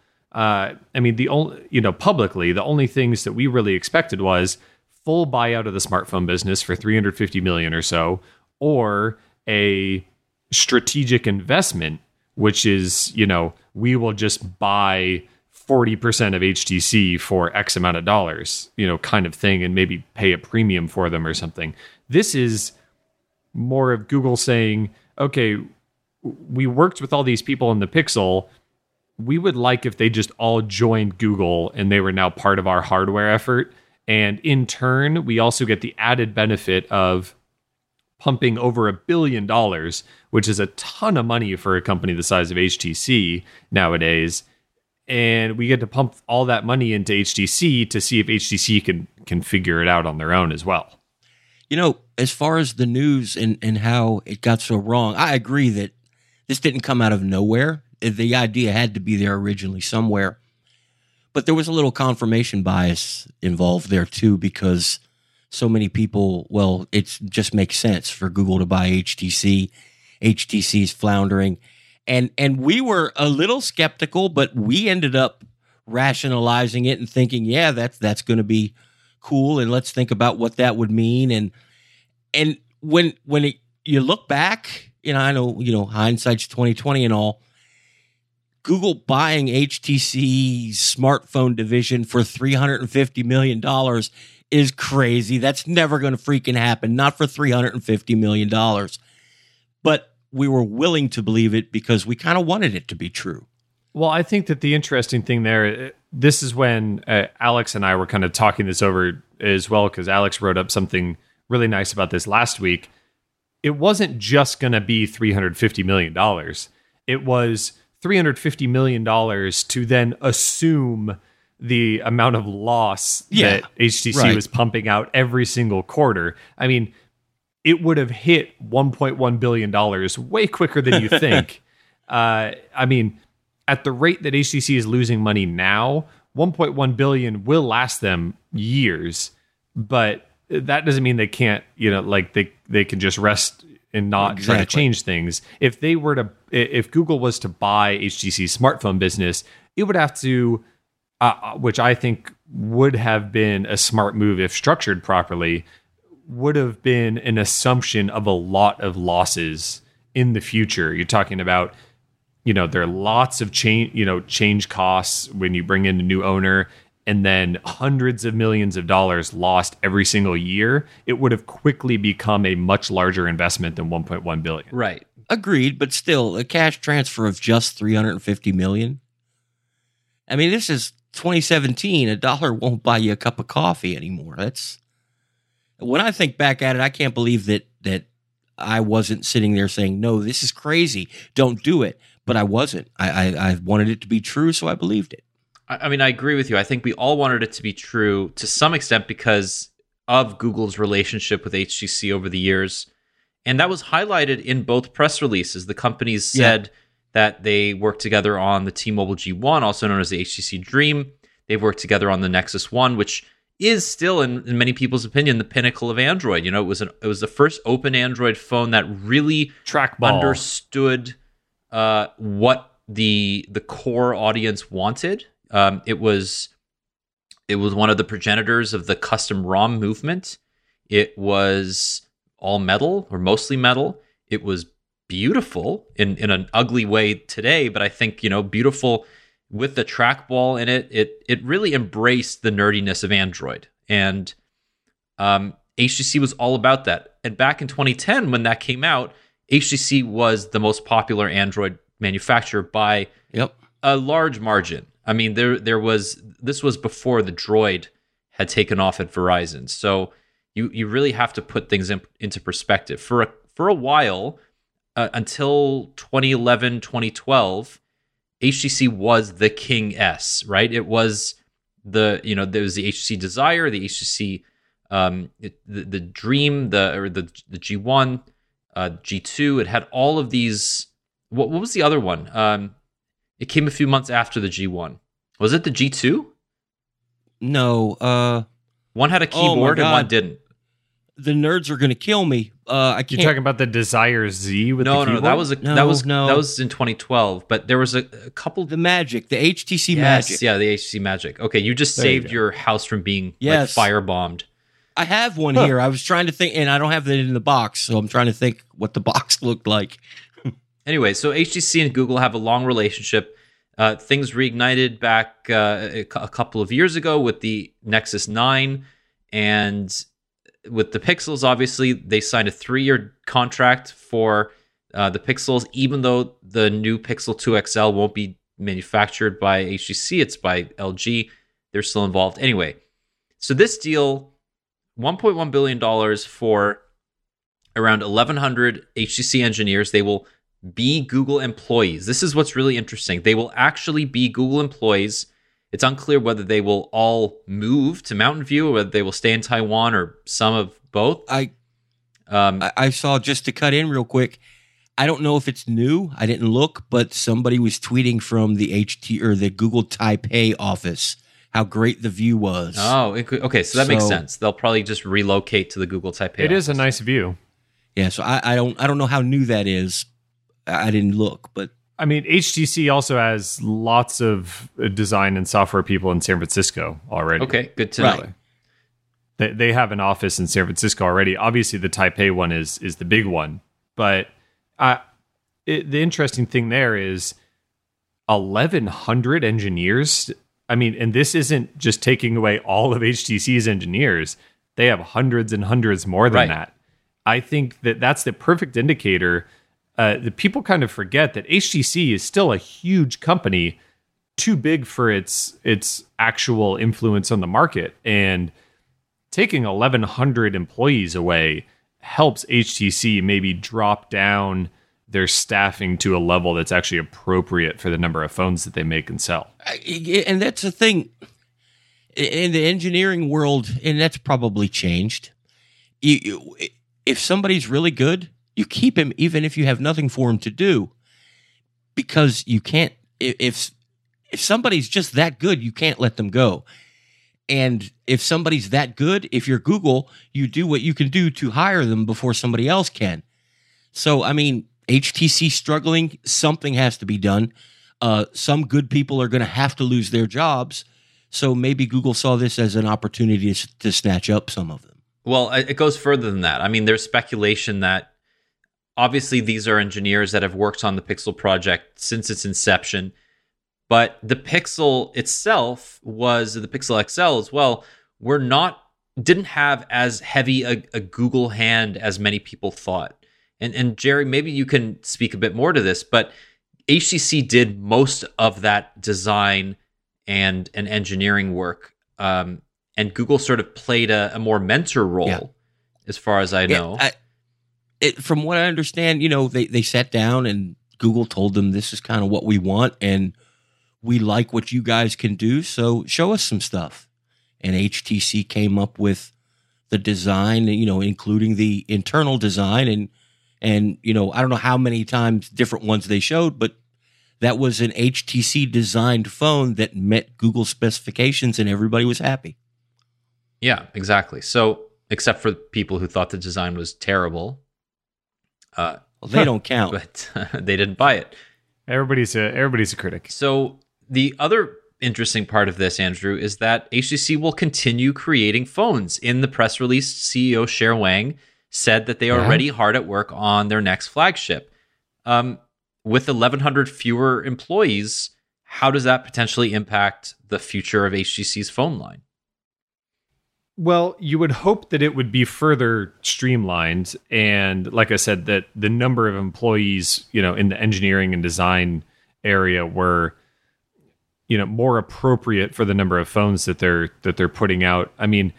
Publicly, the only things that we really expected was full buyout of the smartphone business for $350 million or so, or a strategic investment, which is, we will just buy 40% of HTC for X amount of dollars, kind of thing, and maybe pay a premium for them or something. This is more of Google saying, okay, we worked with all these people in the Pixel. We would like if they just all joined Google and they were now part of our hardware effort. And in turn, we also get the added benefit of pumping over $1 billion, which is a ton of money for a company the size of HTC nowadays. And we get to pump all that money into HTC to see if HTC can figure it out on their own as well. As far as the news and how it got so wrong, I agree that this didn't come out of nowhere. The idea had to be there originally somewhere. But there was a little confirmation bias involved there too, because so many people, it just makes sense for Google to buy HTC. HTC's floundering. And we were a little skeptical, but we ended up rationalizing it and thinking, yeah, that's going to be cool, and let's think about what that would mean. And when you look back, I know hindsight's 2020 and all. Google buying HTC's smartphone division for $350 million is crazy. That's never going to freaking happen. Not for $350 million. But we were willing to believe it because we kind of wanted it to be true. Well, I think that the interesting thing there, this is when Alex and I were kind of talking this over as well, because Alex wrote up something really nice about this last week. It wasn't just going to be $350 million. It was $350 million to then assume the amount of loss that HTC was pumping out every single quarter. I mean, it would have hit $1.1 billion way quicker than you think. At the rate that HTC is losing money now, $1.1 billion will last them years, but that doesn't mean they can't, they can just rest and not try to change things. If Google was to buy HTC's smartphone business, it would have to, which I think would have been a smart move if structured properly, would have been an assumption of a lot of losses in the future. You're talking about, there are lots of change costs when you bring in a new owner, and then hundreds of millions of dollars lost every single year, it would have quickly become a much larger investment than 1.1 billion. Right. Agreed, but still, a cash transfer of just $350 million. I mean, this is 2017. A dollar won't buy you a cup of coffee anymore. That's when I think back at it, I can't believe that I wasn't sitting there saying, "No, this is crazy. Don't do it." But I wasn't. I wanted it to be true, so I believed it. I mean, I agree with you. I think we all wanted it to be true to some extent because of Google's relationship with HTC over the years. And that was highlighted in both press releases. The companies said that they worked together on the T-Mobile G1, also known as the HTC Dream. They've worked together on the Nexus One, which is still, in many people's opinion, the pinnacle of Android. You know, it was the first open Android phone that really understood what the core audience wanted. It was one of the progenitors of the custom ROM movement. It was all metal or mostly metal. It was beautiful in an ugly way today, but I think, you know, beautiful with the trackball in it. It really embraced the nerdiness of Android, and HTC was all about that. And back in 2010, when that came out, HTC was the most popular Android manufacturer by a large margin. I mean, this was before the Droid had taken off at Verizon, so you really have to put things into perspective. For a while, until 2011, 2012, HTC was the King S, right? It was there was the HTC Desire, the HTC the Dream, the G1, G2. It had all of these. What was the other one? It came a few months after the G1. Was it the G2? No. One had a keyboard and one didn't. The nerds are going to kill me. I can't. You're talking about the Desire Z with the keyboard? No, that was in 2012. But there was a couple. The Magic, the HTC Magic. Yeah, the HTC Magic. Okay, you just saved your house from being like firebombed. I have one here. I was trying to think, and I don't have that in the box, so I'm trying to think what the box looked like. Anyway, so HTC and Google have a long relationship. Things reignited back a couple of years ago with the Nexus 9, and with the Pixels, obviously, they signed a 3-year contract for the Pixels, even though the new Pixel 2 XL won't be manufactured by HTC, it's by LG. They're still involved. Anyway, so this deal, $1.1 billion for around 1,100 HTC engineers. They will be Google employees. This is what's really interesting. They will actually be Google employees. It's unclear whether they will all move to Mountain View or whether they will stay in Taiwan or some of both. I saw, just to cut in real quick, I don't know if it's new. I didn't look, but somebody was tweeting from the the Google Taipei office how great the view was. Oh, okay. So that makes sense. They'll probably just relocate to the Google Taipei office. It is a nice view. Yeah. So I don't know how new that is. I didn't look, but I mean, HTC also has lots of design and software people in San Francisco already. Okay, good to know. They have an office in San Francisco already. Obviously, the Taipei one is the big one. But the interesting thing there is 1,100 engineers. I mean, and this isn't just taking away all of HTC's engineers. They have hundreds and hundreds more than that. I think that's the perfect indicator. The people kind of forget that HTC is still a huge company, too big for its actual influence on the market. And taking 1,100 employees away helps HTC maybe drop down their staffing to a level that's actually appropriate for the number of phones that they make and sell. And that's the thing in the engineering world, and that's probably changed. If somebody's really good, you keep him even if you have nothing for him to do, because you can't. If somebody's just that good, you can't let them go. And if somebody's that good, if you're Google, you do what you can do to hire them before somebody else can. So, I mean, HTC struggling, something has to be done. Some good people are going to have to lose their jobs. So maybe Google saw this as an opportunity to snatch up some of them. Well, it goes further than that. I mean, there's speculation that obviously these are engineers that have worked on the Pixel project since its inception. But the Pixel itself the Pixel XL as well, didn't have as heavy a Google hand as many people thought. And Jerry, maybe you can speak a bit more to this, but HTC did most of that design and engineering work, and Google sort of played a more mentor role, as far as I know. From what I understand, they sat down and Google told them, this is kind of what we want, and we like what you guys can do, so show us some stuff. And HTC came up with the design, including the internal design, and I don't know how many times different ones they showed, but that was an HTC designed phone that met Google specifications, and everybody was happy. Yeah, exactly. So, except for people who thought the design was terrible. Well, they don't count. But they didn't buy it. Everybody's a critic. So the other interesting part of this, Andrew, is that HTC will continue creating phones. In the press release, CEO Cher Wang said that they are already hard at work on their next flagship. With 1,100 fewer employees, how does that potentially impact the future of HTC's phone line? Well, you would hope that it would be further streamlined. And like I said, that the number of employees, in the engineering and design area were, more appropriate for the number of phones that they're putting out. I mean,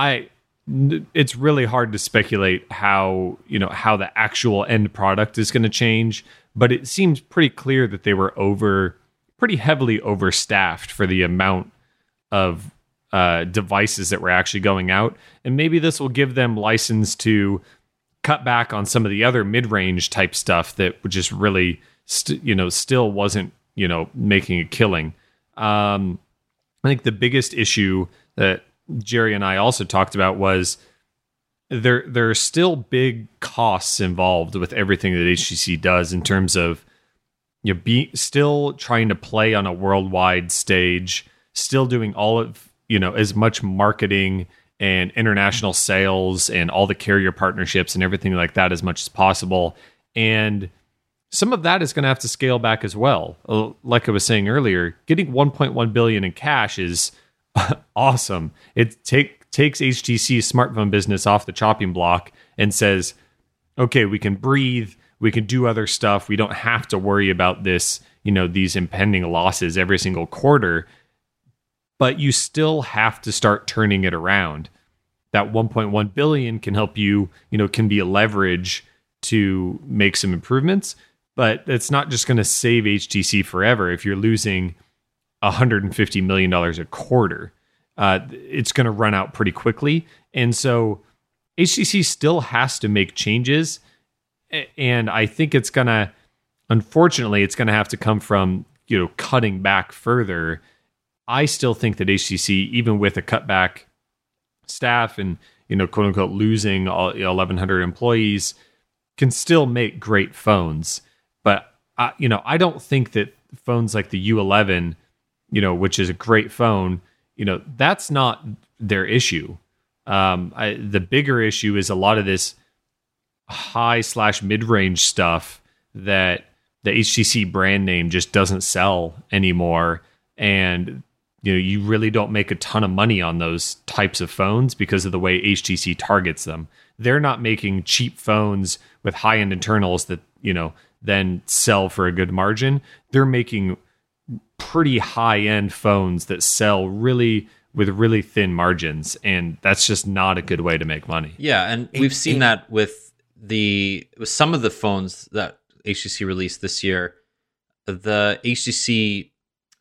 it's really hard to speculate how the actual end product is going to change, but it seems pretty clear that they were pretty heavily overstaffed for the amount of devices that were actually going out, and maybe this will give them license to cut back on some of the other mid-range type stuff that would just really still wasn't making a killing. I think the biggest issue that Jerry and I also talked about was there are still big costs involved with everything that HTC does in terms of still trying to play on a worldwide stage, still doing all of as much marketing and international sales and all the carrier partnerships and everything like that as much as possible. And some of that is going to have to scale back as well. Like I was saying earlier, getting $1.1 billion in cash is awesome. It takes HTC's smartphone business off the chopping block and says, okay, we can breathe, we can do other stuff. We don't have to worry about this, these impending losses every single quarter. But you still have to start turning it around. That 1.1 billion can help you, can be a leverage to make some improvements, but it's not just going to save HTC forever. If you're losing $150 million a quarter, it's going to run out pretty quickly. And so HTC still has to make changes. And I think unfortunately, it's going to have to come from, cutting back further. I still think that HTC, even with a cutback staff and, quote unquote, losing all 1,100 employees, can still make great phones. But, I don't think that phones like the U11, which is a great phone, that's not their issue. The bigger issue is a lot of this high/mid-range stuff that the HTC brand name just doesn't sell anymore. And you really don't make a ton of money on those types of phones because of the way HTC targets them. They're not making cheap phones with high-end internals that, then sell for a good margin. They're making pretty high-end phones that sell with really thin margins, and that's just not a good way to make money. Yeah, and we've seen that with some of the phones that HTC released this year. The HTC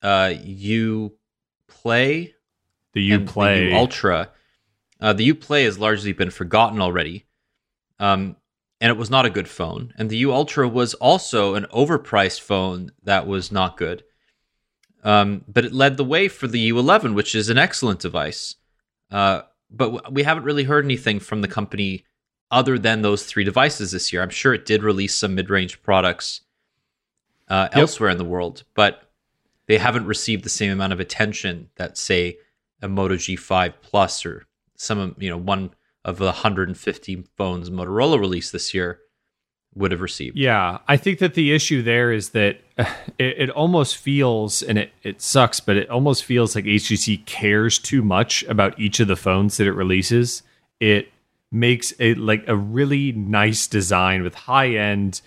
U-Play, the U-Play, the U-Ultra. The U-Play has largely been forgotten already, and it was not a good phone. And the U-Ultra was also an overpriced phone that was not good. But it led the way for the U11, which is an excellent device. But we haven't really heard anything from the company other than those three devices this year. I'm sure it did release some mid-range products elsewhere in the world, but they haven't received the same amount of attention that, say, a Moto G5 Plus or one of the 150 phones Motorola released this year would have received. Yeah, I think that the issue there is that it almost feels, and it sucks, but it almost feels like HTC cares too much about each of the phones that it releases. It makes it like a really nice design with high-end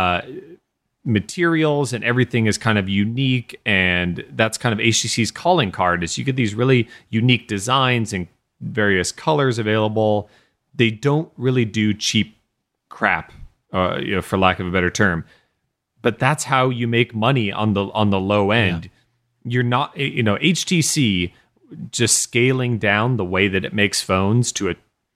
materials, and everything is kind of unique, and that's kind of HTC's calling card, is you get these really unique designs and various colors available. They don't really do cheap crap, for lack of a better term, but that's how you make money on the low end. Yeah. You're not, HTC just scaling down the way that it makes phones to a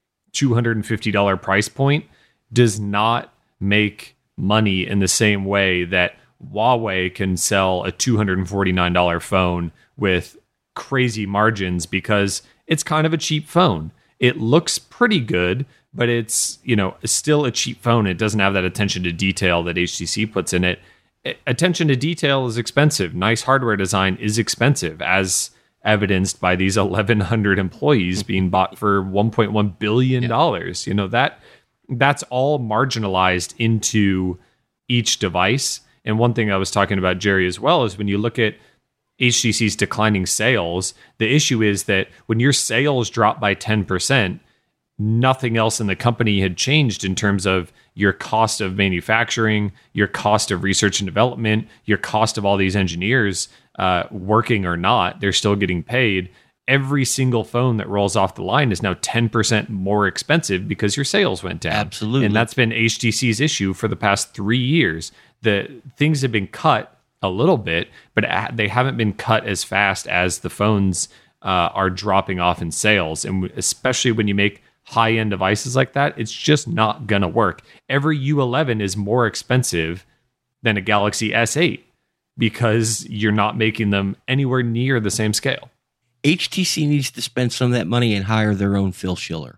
$250 price point does not make money in the same way that Huawei can sell a $249 phone with crazy margins, because it's kind of a cheap phone. It looks pretty good, but it's, still a cheap phone. It doesn't have that attention to detail that HTC puts in it. Attention to detail is expensive. Nice hardware design is expensive, as evidenced by these 1,100 employees being bought for $1.1 billion. Yeah. That's all marginalized into each device. And one thing I was talking about, Jerry, as well, is when you look at HTC's declining sales, the issue is that when your sales drop by 10%, nothing else in the company had changed in terms of your cost of manufacturing, your cost of research and development, your cost of all these engineers working or not, they're still getting paid. Every single phone that rolls off the line is now 10% more expensive because your sales went down. Absolutely. And that's been HTC's issue for the past 3 years. The things have been cut a little bit, but they haven't been cut as fast as the phones are dropping off in sales. And especially when you make high-end devices like that, it's just not going to work. Every U11 is more expensive than a Galaxy S8 because you're not making them anywhere near the same scale. HTC needs to spend some of that money and hire their own Phil Schiller.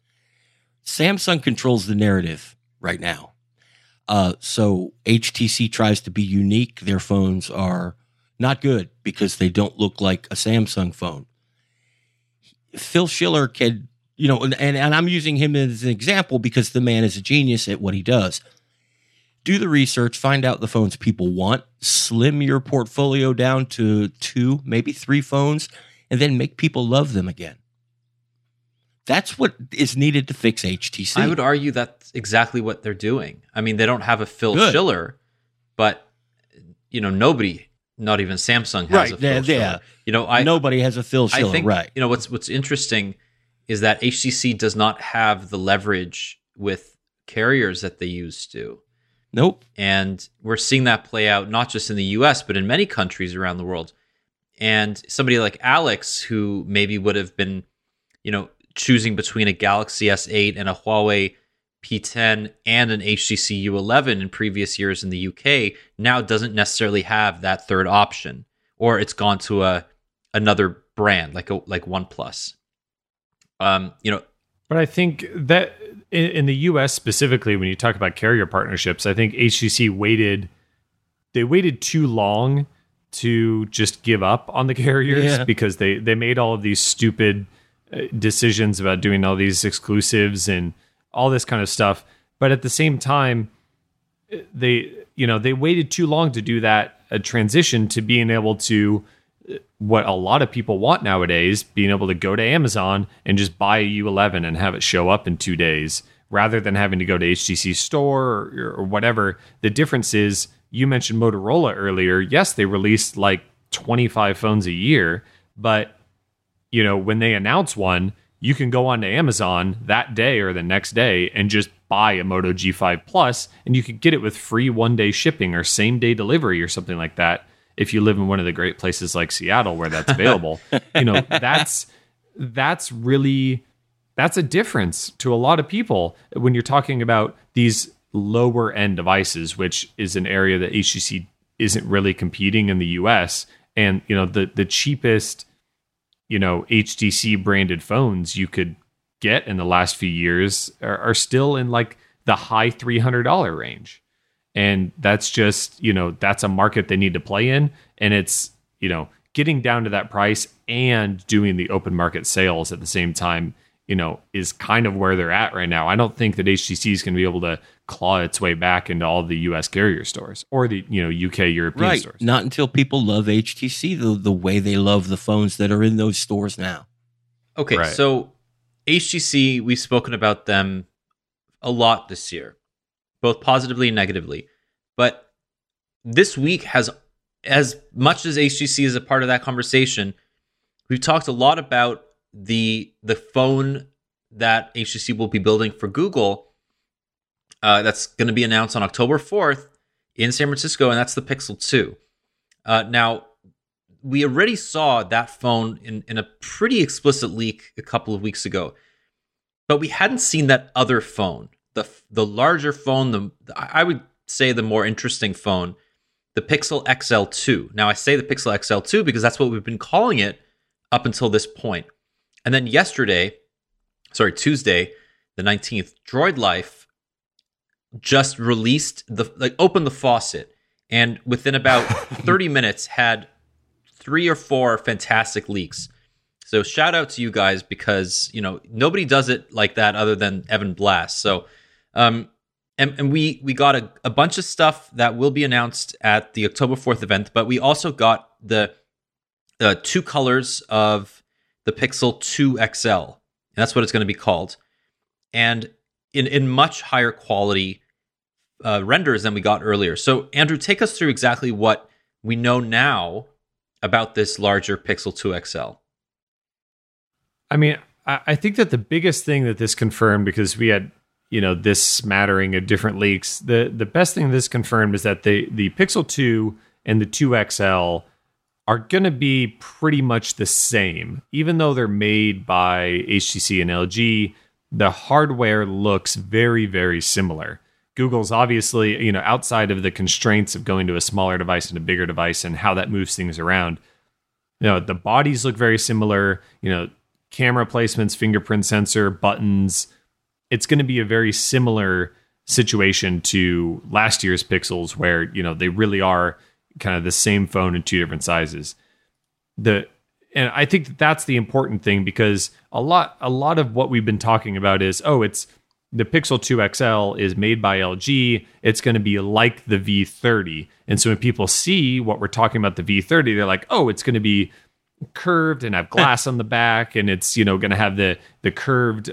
Samsung controls the narrative right now. So HTC tries to be unique. Their phones are not good because they don't look like a Samsung phone. Phil Schiller can, and I'm using him as an example because the man is a genius at what he does. Do the research, find out the phones people want, slim your portfolio down to 2, maybe 3 phones, and then make people love them again. That's what is needed to fix HTC. I would argue that's exactly what they're doing. I mean, they don't have a Phil Schiller, but nobody, not even Samsung, has a Phil Schiller. Nobody has a Phil Schiller. I think, right. What's interesting is that HTC does not have the leverage with carriers that they used to. Nope. And we're seeing that play out not just in the US, but in many countries around the world. And somebody like Alex, who maybe would have been, choosing between a Galaxy S8 and a Huawei P10 and an HTC U11 in previous years in the UK, now doesn't necessarily have that third option, or it's gone to another brand like OnePlus. But I think that in the US specifically, when you talk about carrier partnerships, I think HTC waited too long to just give up on the carriers because they made all of these stupid decisions about doing all these exclusives and all this kind of stuff. But at the same time, they waited too long to do that, a transition to being able to, what a lot of people want nowadays, being able to go to Amazon and just buy a U11 and have it show up in 2 days, rather than having to go to HTC store or whatever. The difference is, you mentioned Motorola earlier. Yes, they released like 25 phones a year, but when they announce one, you can go onto Amazon that day or the next day and just buy a Moto G5 Plus, and you could get it with free 1-day shipping or same-day delivery or something like that. If you live in one of the great places like Seattle where that's available, that's a difference to a lot of people when you're talking about these lower end devices, which is an area that HTC isn't really competing in the US. And, the cheapest, HTC branded phones you could get in the last few years are still in like the high $300 range. And that's just, that's a market they need to play in. And it's, getting down to that price and doing the open market sales at the same time is kind of where they're at right now. I don't think that HTC is going to be able to claw its way back into all the US carrier stores or the, UK European stores. Not until people love HTC the way they love the phones that are in those stores now. Okay, right. So HTC, we've spoken about them a lot this year, both positively and negatively. But this week has, as much as HTC is a part of that conversation, we've talked a lot about the phone that HTC will be building for Google. That's going to be announced on October 4th in San Francisco, and that's the Pixel 2. Now, we already saw that phone in a pretty explicit leak a couple of weeks ago, but we hadn't seen that other phone, the larger phone, I would say the more interesting phone, the Pixel XL2. Now, I say the Pixel XL2 because that's what we've been calling it up until this point. And then Tuesday, the 19th, Droid Life just released opened the faucet, and within about 30 minutes had 3 or 4 fantastic leaks. So shout out to you guys, because nobody does it like that other than Evan Blass. So and we got a bunch of stuff that will be announced at the October 4th event, but we also got the 2 colors of the Pixel 2 XL, and that's what it's going to be called, and in much higher quality renders than we got earlier. So Andrew, take us through exactly what we know now about this larger Pixel 2 XL. I mean, I think that the biggest thing that this confirmed, because we had this smattering of different leaks, the best thing this confirmed is that the Pixel 2 and the 2 XL are going to be pretty much the same. Even though they're made by HTC and LG, the hardware looks very, very similar. Google's obviously, outside of the constraints of going to a smaller device and a bigger device and how that moves things around, the bodies look very similar, camera placements, fingerprint sensor, buttons. It's going to be a very similar situation to last year's Pixels, where, they really are kind of the same phone in 2 different sizes. And I think that's the important thing, because a lot of what we've been talking about is, it's the Pixel 2 XL is made by LG. It's going to be like the V30. And so when people see what we're talking about, the V30, they're like, it's going to be curved and have glass on the back, and it's going to have the curved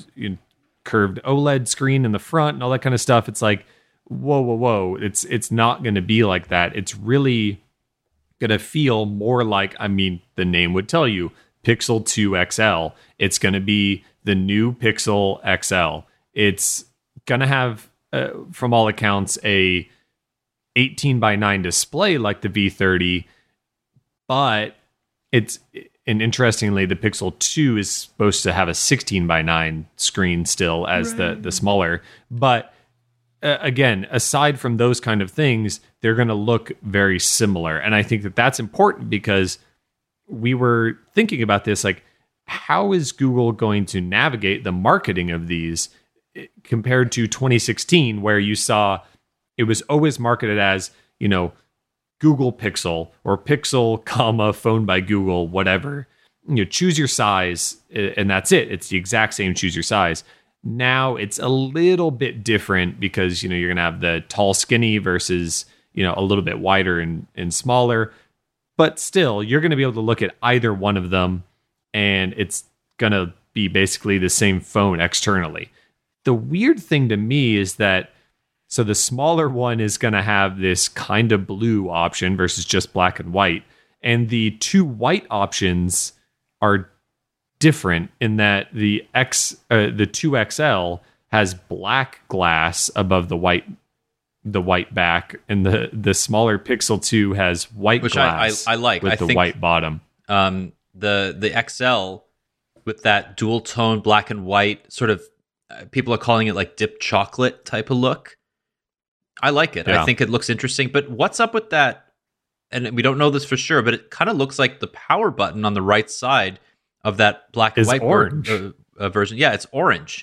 OLED screen in the front and all that kind of stuff. It's like, whoa. It's not going to be like that. It's really going to feel more like, the name would tell you, Pixel 2 XL. It's going to be the new Pixel XL. It's going to have, from all accounts, a 18:9 display like the V30, but and interestingly, the Pixel 2 is supposed to have a 16:9 screen still as the smaller. But again, aside from those kind of things, they're going to look very similar. And I think that that's important, because we were thinking about this, like, how is Google going to navigate the marketing of these compared to 2016, where you saw it was always marketed as, Google Pixel or Pixel, phone by Google, whatever. Choose your size, and that's it. It's the exact same choose your size. Now it's a little bit different, because you're going to have the tall skinny versus a little bit wider and smaller, but still you're going to be able to look at either one of them, and it's going to be basically the same phone externally. The weird thing to me is that, so the smaller one is going to have this kind of blue option versus just black and white, and the 2 white options are different in that the 2 XL has black glass above the white back, and the smaller Pixel 2 has white glass, I like with the white bottom. The XL with that dual tone black and white sort of, people are calling it like dipped chocolate type of look. I like it. Yeah. I think it looks interesting. But what's up with that? And we don't know this for sure, but it kind of looks like the power button on the right side of that black and white orange version. Yeah, it's orange.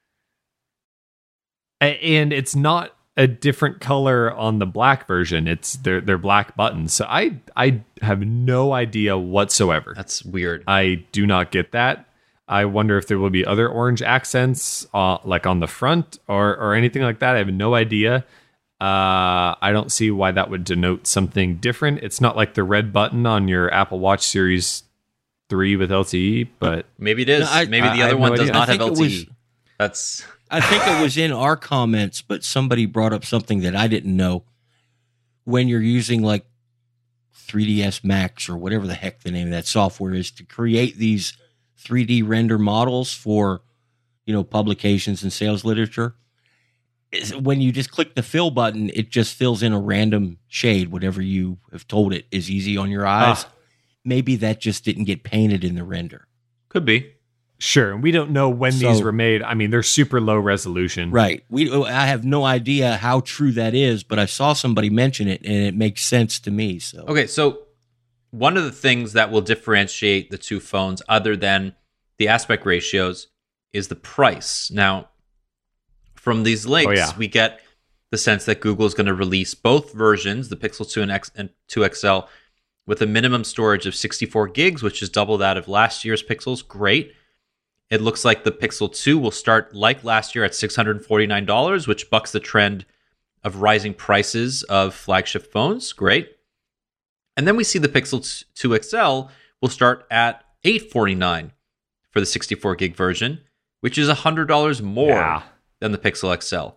And it's not a different color on the black version. It's they're black buttons. So I have no idea whatsoever. That's weird. I do not get that. I wonder if there will be other orange accents, like on the front or anything like that. I have no idea. I don't see why that would denote something different. It's not like the red button on your Apple Watch Series 3 with LTE, but maybe it is. No, maybe the other one does not have think LTE. That's. I think it was in our comments, but somebody brought up something that I didn't know. When you're using like 3ds Max or whatever the heck the name of that software is to create these 3D render models for, publications and sales literature, when you just click the fill button, it just fills in a random shade, whatever you have told it is easy on your eyes. Maybe that just didn't get painted in the render. Could be. Sure. We don't know when these were made. I mean, they're super low resolution. Right. I have no idea how true that is, but I saw somebody mention it, and it makes sense to me. So Okay, so one of the things that will differentiate the two phones, other than the aspect ratios, is the price. Now, from these links, we get the sense that Google is going to release both versions, the Pixel 2 and 2 XL, with a minimum storage of 64 gigs, which is double that of last year's Pixels. Great. It looks like the Pixel 2 will start like last year at $649, which bucks the trend of rising prices of flagship phones. Great. And then we see the Pixel 2 XL will start at $849 for the 64 gig version, which is $100 more than the Pixel XL.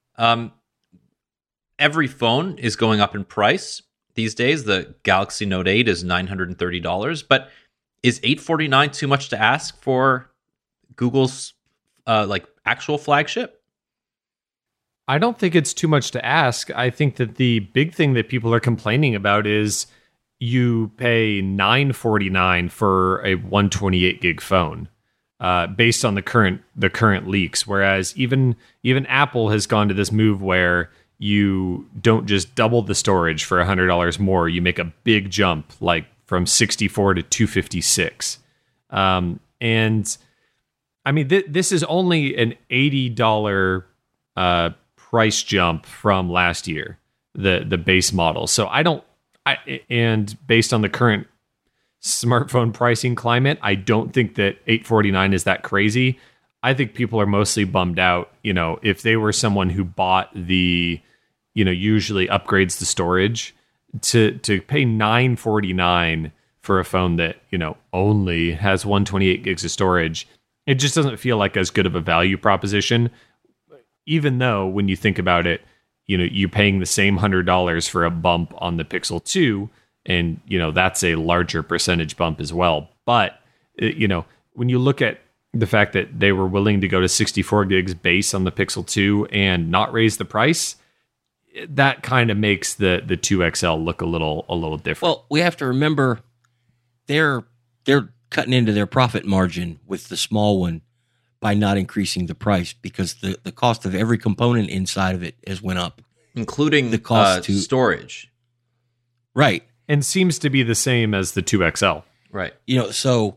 Every phone is going up in price these days. The Galaxy Note 8 is $930, but is $849 too much to ask for Google's actual flagship? I don't think it's too much to ask. I think that the big thing that people are complaining about is you pay $949 for a 128 gig phone, based on the current leaks. Whereas even Apple has gone to this move where you don't just double the storage for $100 more. You make a big jump, like from 64 to 256. And I mean, this is only an $80 price jump from last year, the base model. So and based on the current smartphone pricing climate, I don't think that $849 is that crazy. I think people are mostly bummed out. If they were someone who bought the, usually upgrades the storage, to pay $949 for a phone that, only has 128 gigs of storage, it just doesn't feel like as good of a value proposition. Even though when you think about it, you're paying the same $100 for a bump on the Pixel 2, and that's a larger percentage bump as well. But when you look at the fact that they were willing to go to 64 gigs base on the Pixel 2 and not raise the price, that kind of makes the 2XL look a little different. Well, we have to remember they're cutting into their profit margin with the small one by not increasing the price, because the cost of every component inside of it has went up, including the cost to storage. Right. And seems to be the same as the 2XL. Right. So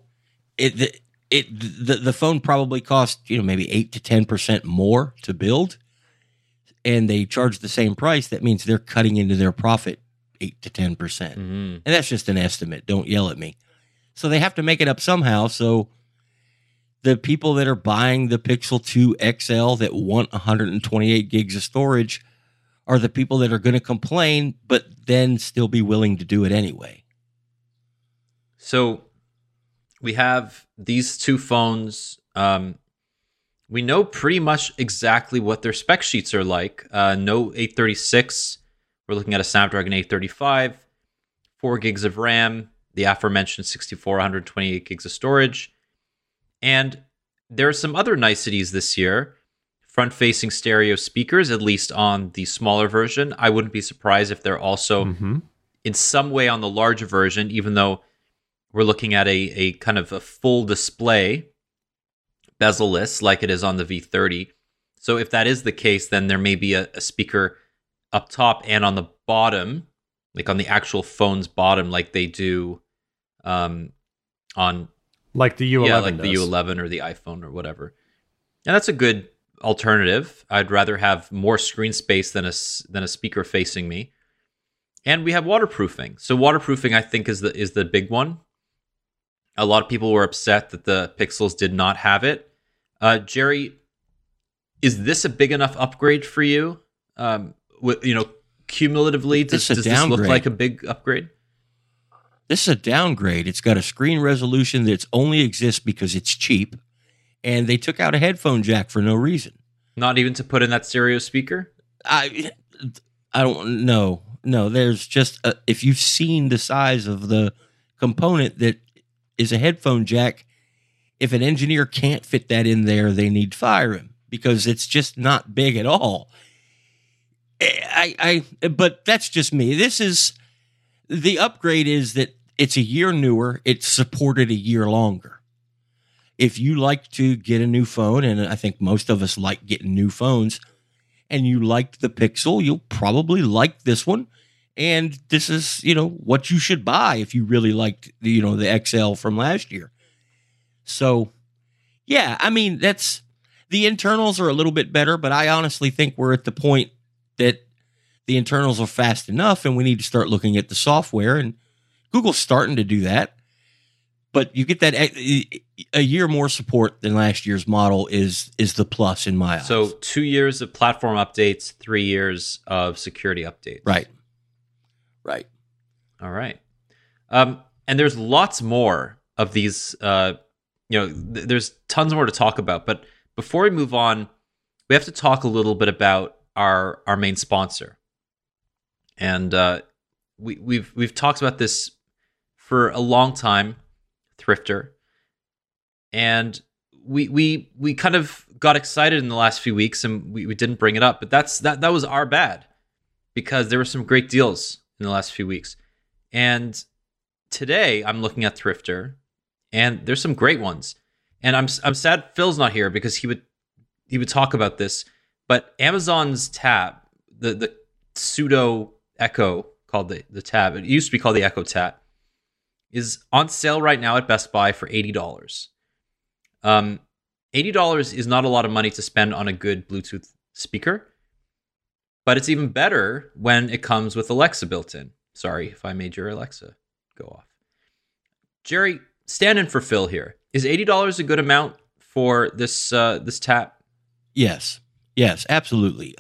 the phone probably cost, maybe 8 to 10% more to build, and they charge the same price. That means they're cutting into their profit 8 to 10%. Mm-hmm. And that's just an estimate. Don't yell at me. So they have to make it up somehow. So the people that are buying the Pixel 2 XL that want 128 gigs of storage are the people that are going to complain, but then still be willing to do it anyway. So we have these two phones. We know pretty much exactly what their spec sheets are like. No 836. We're looking at a Snapdragon 835, 4 gigs of RAM, the aforementioned 64, 128 gigs of storage. And there are some other niceties this year. Front-facing stereo speakers, at least on the smaller version. I wouldn't be surprised if they're also in some way on the larger version, even though we're looking at a kind of a full display, bezel-less, like it is on the V30. So if that is the case, then there may be a speaker up top and on the bottom, like on the actual phone's bottom, like they do on... Like the U11 like the U11 or the iPhone or whatever. And that's a good alternative. I'd rather have more screen space than a speaker facing me. And we have waterproofing. So waterproofing, I think, is the big one. A lot of people were upset that the Pixels did not have it. Jerry, is this a big enough upgrade for you? Cumulatively, does this look like a big upgrade? This is a downgrade. It's got a screen resolution that only exists because it's cheap, and they took out a headphone jack for no reason. Not even to put in that stereo speaker? I don't know. No, there's just if you've seen the size of the component that is a headphone jack, if an engineer can't fit that in there, they need to fire him because it's just not big at all. But that's just me. The upgrade is that it's a year newer. It's supported a year longer. If you like to get a new phone, and I think most of us like getting new phones, and you liked the Pixel, you'll probably like this one. And this is, what you should buy if you really liked, the XL from last year. So, yeah, I mean, the internals are a little bit better, but I honestly think we're at the point that the internals are fast enough and we need to start looking at the software, and Google's starting to do that. But you get that a year more support than last year's model is the plus in my eyes. So 2 years of platform updates, 3 years of security updates. Right. All right. And there's lots more of these, there's tons more to talk about. But before we move on, we have to talk a little bit about our main sponsor. And we've talked about this for a long time, Thrifter. And we kind of got excited in the last few weeks and we didn't bring it up, but that was our bad, because there were some great deals in the last few weeks. And today I'm looking at Thrifter and there's some great ones. And I'm sad Phil's not here because he would talk about this. But Amazon's Tab, the pseudo Echo called the Tab, it used to be called the Echo Tab, is on sale right now at Best Buy for $80. $80 is not a lot of money to spend on a good Bluetooth speaker, but it's even better when it comes with Alexa built in. Sorry if I made your Alexa go off. Jerry, stand in for Phil here. Is $80 a good amount for this Tab? Yes, absolutely.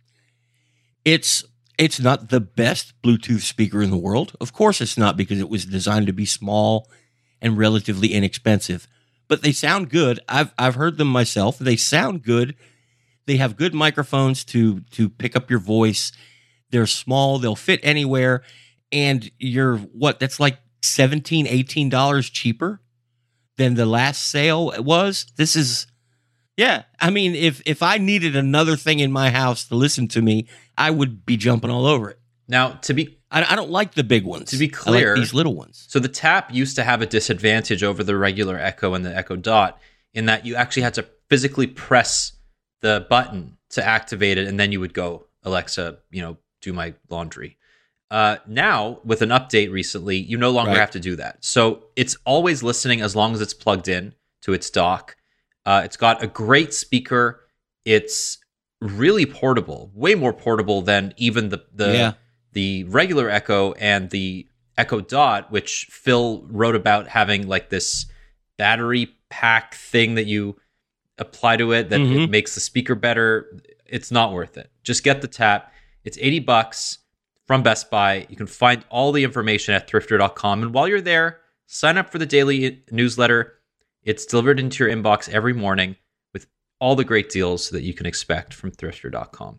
It's not the best Bluetooth speaker in the world. Of course it's not, because it was designed to be small and relatively inexpensive. But they sound good. I've heard them myself. They sound good. They have good microphones to pick up your voice. They're small. They'll fit anywhere. And that's like $17, $18 cheaper than the last sale was. This is, yeah. I mean, if I needed another thing in my house to listen to me, I would be jumping all over it. Now, I don't like the big ones. To be clear, I like these little ones. So the Tap used to have a disadvantage over the regular Echo and the Echo Dot in that you actually had to physically press the button to activate it, and then you would go, Alexa, do my laundry. Now, with an update recently, you no longer have to do that. So it's always listening as long as it's plugged in to its dock. It's got a great speaker. It's really portable, way more portable than even the regular Echo and the Echo Dot, which Phil wrote about having like this battery pack thing that you apply to it that it makes the speaker better. It's not worth it. Just get the Tap. It's $80 from Best Buy. You can find all the information at thrifter.com. And while you're there, sign up for the daily newsletter. It's delivered into your inbox every morning with all the great deals that you can expect from thrifter.com.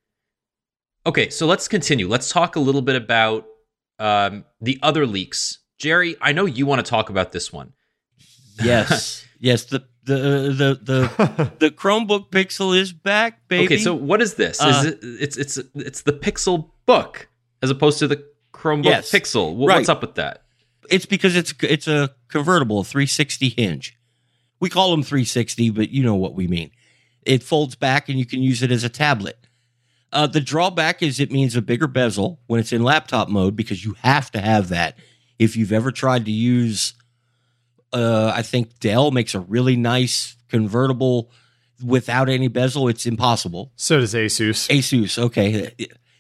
Okay, so let's continue. Let's talk a little bit about the other leaks. Jerry, I know you want to talk about this one. Yes. Yes, the Chromebook Pixel is back, baby. Okay, so what is this? It's the Pixel Book as opposed to the Chromebook Pixel. What's up with that? It's because it's a convertible 360 hinge. We call them 360, but you know what we mean. It folds back and you can use it as a tablet. The drawback is it means a bigger bezel when it's in laptop mode, because you have to have that. If you've ever tried to use, I think Dell makes a really nice convertible without any bezel. It's impossible. So does Asus. Asus, okay.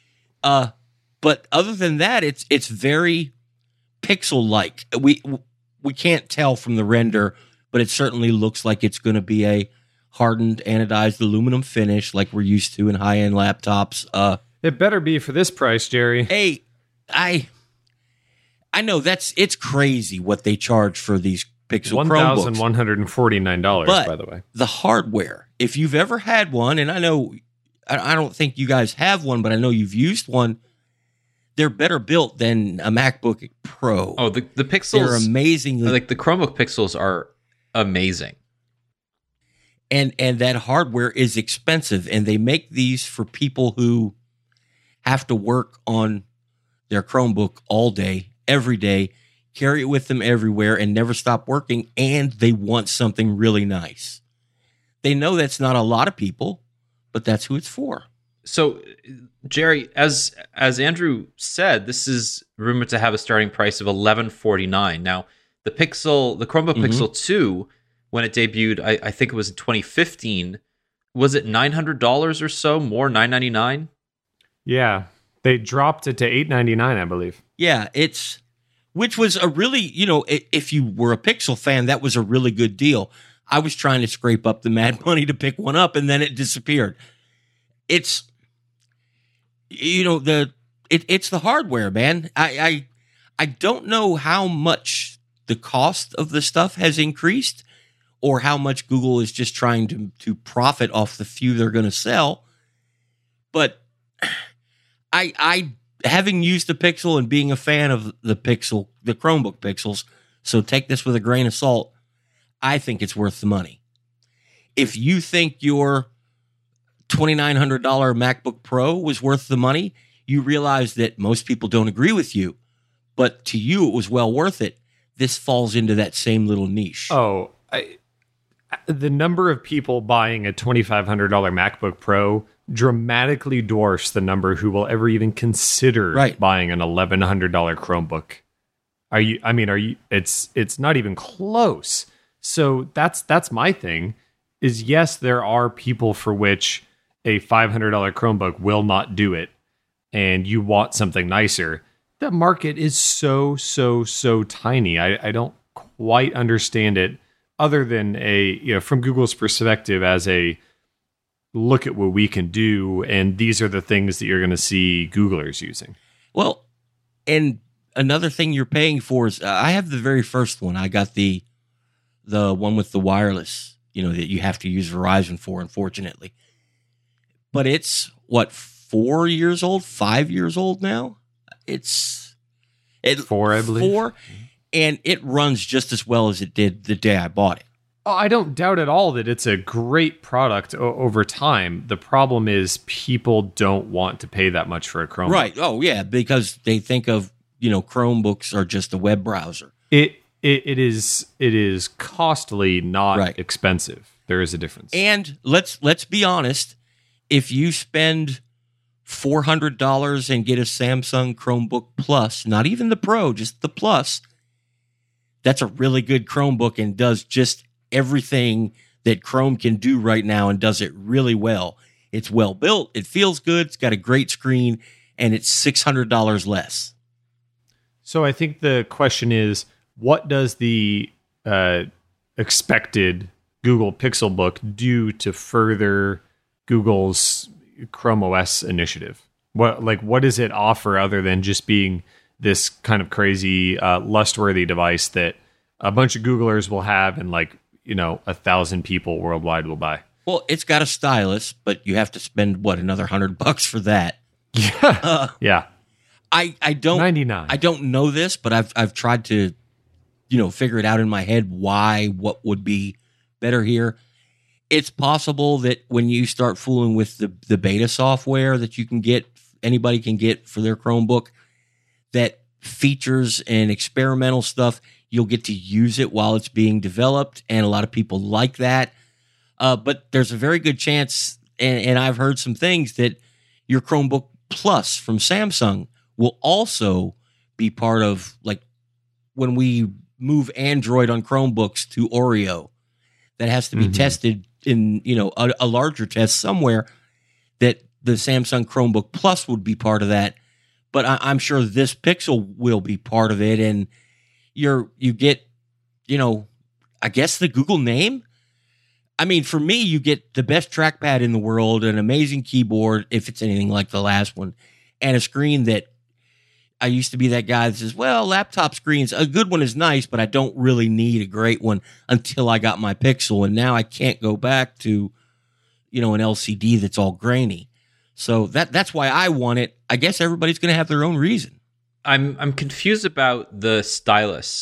But other than that, it's very Pixel-like. we can't tell from the render, but it certainly looks like it's going to be a hardened anodized aluminum finish like we're used to in high-end laptops. It better be for this price, Jerry. Hey, I know it's crazy what they charge for these Pixel Chromebooks. $1,149, by the way. The hardware, if you've ever had one, and I know I don't think you guys have one, but I know you've used one, they're better built than a MacBook Pro. Oh, the Pixels, they're amazingly, like the Chromebook Pixels are amazing. And that hardware is expensive, and they make these for people who have to work on their Chromebook all day, every day, carry it with them everywhere, and never stop working, and they want something really nice. They know that's not a lot of people, but that's who it's for. So, Jerry, as Andrew said, this is rumored to have a starting price of $1,149. Now, the Chromebook Pixel 2, when it debuted, I think it was in 2015, was it $900 or so more, $999? Yeah, they dropped it to $899, I believe. Yeah, which was a really, if you were a Pixel fan, that was a really good deal. I was trying to scrape up the mad money to pick one up, and then it disappeared. It's, it's the hardware, man. I don't know how much the cost of the stuff has increased, or how much Google is just trying to profit off the few they're going to sell. But I having used the Pixel and being a fan of the Chromebook Pixels, so take this with a grain of salt, I think it's worth the money. If you think your $2,900 MacBook Pro was worth the money, you realize that most people don't agree with you, but to you it was well worth it. This falls into that same little niche. Oh, the number of people buying a $2,500 MacBook Pro dramatically dwarfs the number who will ever even consider buying an $1,100 Chromebook. Are you? It's not even close. So that's my thing. Is yes, there are people for which a $500 Chromebook will not do it, and you want something nicer. The market is so tiny. I don't quite understand it, other than from Google's perspective as a look at what we can do, and these are the things that you're going to see Googlers using. Well, and another thing you're paying for is I have the very first one. I got the one with the wireless, that you have to use Verizon for, unfortunately. But it's 4 years old, 5 years old now. It's 4, I believe. 4, and it runs just as well as it did the day I bought it. Oh, I don't doubt at all that it's a great product over time. The problem is people don't want to pay that much for a Chromebook. Right. Oh, yeah, because they think of, Chromebooks are just a web browser. It is costly, not expensive. There is a difference. And let's be honest, if you spend $400 and get a Samsung Chromebook Plus, not even the Pro, just the Plus, that's a really good Chromebook and does just everything that Chrome can do right now and does it really well. It's well built, it feels good, it's got a great screen, and it's $600 less. So I think the question is, what does the expected Google Pixelbook do to further Google's Chrome OS initiative? What does it offer other than just being this kind of crazy lust-worthy device that a bunch of Googlers will have and 1,000 people worldwide will buy? Well, it's got a stylus, but you have to spend another $100 for that. Yeah, yeah. I don't 99. I don't know this, but I've tried to figure it out in my head what would be better here. It's possible that when you start fooling with the beta software that anybody can get for their Chromebook, that features and experimental stuff, you'll get to use it while it's being developed, and a lot of people like that. But there's a very good chance, and I've heard some things, that your Chromebook Plus from Samsung will also be part of, when we move Android on Chromebooks to Oreo, that has to be tested in, a larger test somewhere, that the Samsung Chromebook Plus would be part of that. But I'm sure this Pixel will be part of it, and you get I guess the Google name. I mean, for me, you get the best trackpad in the world, an amazing keyboard, if it's anything like the last one, and a screen that I used to be that guy that says, well, laptop screens, a good one is nice, but I don't really need a great one until I got my Pixel. And now I can't go back to, an LCD that's all grainy. So that's why I want it. I guess everybody's going to have their own reason. I'm confused about the stylus.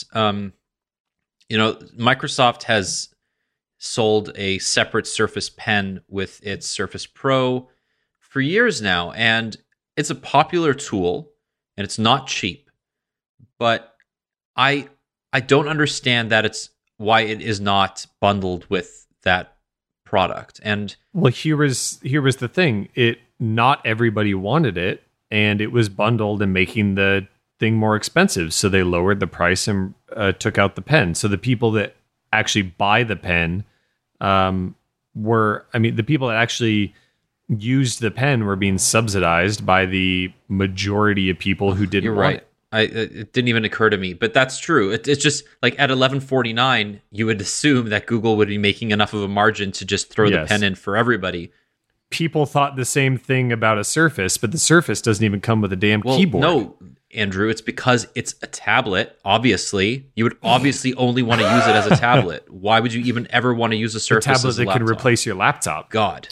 Microsoft has sold a separate Surface Pen with its Surface Pro for years now, and it's a popular tool, and it's not cheap. But I don't understand why it is not bundled with that product. And well, here was the thing. Not everybody wanted it, and it was bundled and making the thing more expensive. So they lowered the price and took out the pen. So the people that actually buy the pen the people that actually used the pen were being subsidized by the majority of people who didn't want it. It didn't even occur to me, but that's true. It's just like at $11.49, you would assume that Google would be making enough of a margin to just throw the pen in for everybody. People thought the same thing about a Surface, but the Surface doesn't even come with a damn keyboard. No, Andrew, it's because it's a tablet. Obviously, you would obviously only want to use it as a tablet. Why would you even ever want to use a Surface tablet as a that can replace your laptop? God,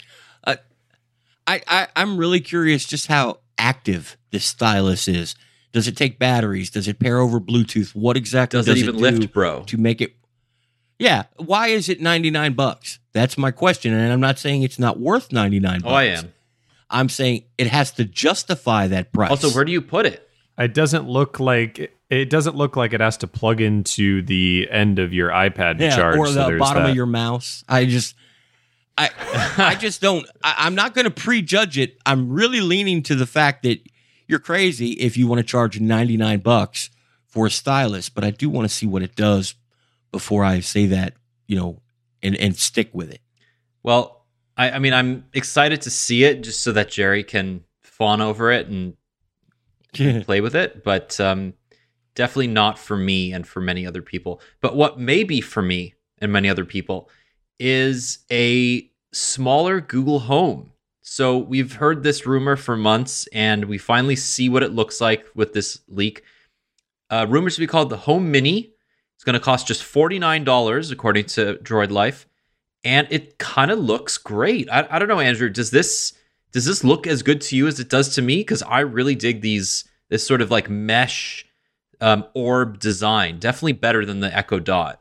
I'm really curious just how active this stylus is. Does it take batteries? Does it pair over Bluetooth? What exactly does it even lift, bro? To make it? Yeah. Why is it $99? That's my question, and I'm not saying it's not worth $99. Oh, I am. I'm saying it has to justify that price. Also, where do you put it? It doesn't look like it has to plug into the end of your iPad charge, or the bottom of your mouse. I just don't. I'm not going to prejudge it. I'm really leaning to the fact that you're crazy if you want to charge $99 for a stylus, but I do want to see what it does before I say that, and stick with it. Well, I mean, I'm excited to see it just so that Jerry can fawn over it and play with it, but definitely not for me and for many other people. But what may be for me and many other people is a smaller Google Home. So we've heard this rumor for months, and we finally see what it looks like with this leak. Rumored to be called the Home Mini. It's going to cost just $49, according to Droid Life, and it kind of looks great. I don't know, Andrew. Does this look as good to you as it does to me? Because I really dig this sort of like mesh orb design. Definitely better than the Echo Dot.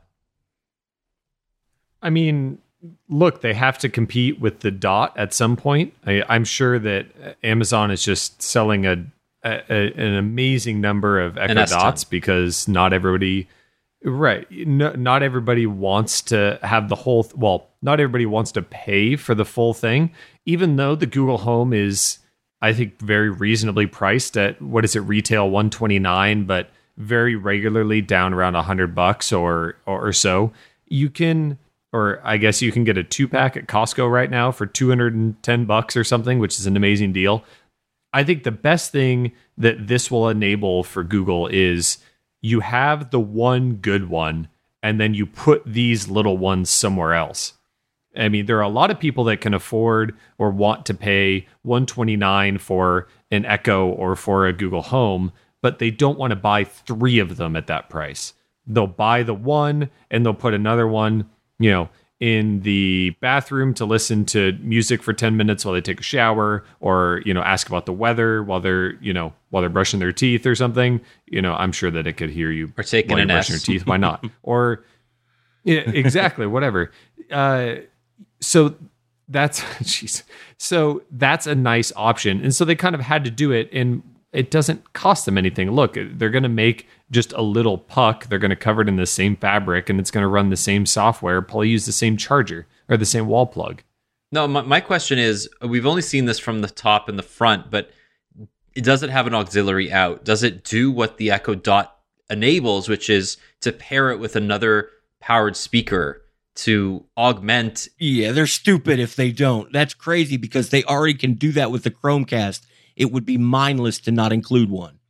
I mean, look, they have to compete with the Dot at some point. I'm sure that Amazon is just selling an amazing number of Echo Dots because not everybody, not everybody wants to have the whole. Not everybody wants to pay for the full thing. Even though the Google Home is, I think, very reasonably priced at retail $129, but very regularly down around $100 or so. You can. Or I guess you can get a 2-pack at Costco right now for $210 or something, which is an amazing deal. I think the best thing that this will enable for Google is you have the one good one, and then you put these little ones somewhere else. I mean, there are a lot of people that can afford or want to pay $129 for an Echo or for a Google Home, but they don't want to buy 3 of them at that price. They'll buy the one, and they'll put another one in the bathroom to listen to music for 10 minutes while they take a shower, or, ask about the weather while they're brushing their teeth or something. I'm sure that it could hear you or taking while brushing your teeth. Why not? Or exactly, whatever. So that's, so that's a nice option. And so they kind of had to do it, and it doesn't cost them anything. Look, they're going to make just a little puck. They're going to cover it in the same fabric, and it's going to run the same software, probably use the same charger or the same wall plug. No, my question is, we've only seen this from the top and the front, but does it have an auxiliary out? Does it do what the Echo Dot enables, which is to pair it with another powered speaker to augment? Yeah, they're stupid if they don't. That's crazy because they already can do that with the Chromecast. It would be mindless to not include one.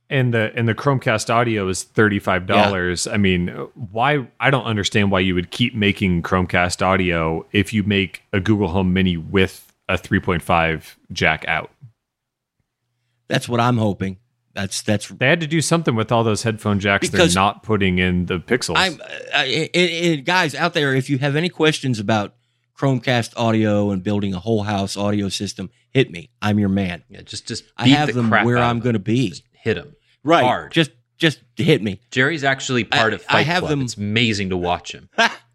And the Chromecast audio is $35. I mean, why? I don't understand why you would keep making Chromecast audio if you make a Google Home Mini with a 3.5 jack out. That's what I'm hoping. That's They had to do something with all those headphone jacks they're not putting in the Pixels. Guys out there, if you have any questions about Chromecast audio and building a whole house audio system, hit me. I'm your man. Yeah, just I have them where I'm going to be. Just hit them. Right. Hard. Just hit me. Jerry's actually part of Fight Club. It's amazing to watch him.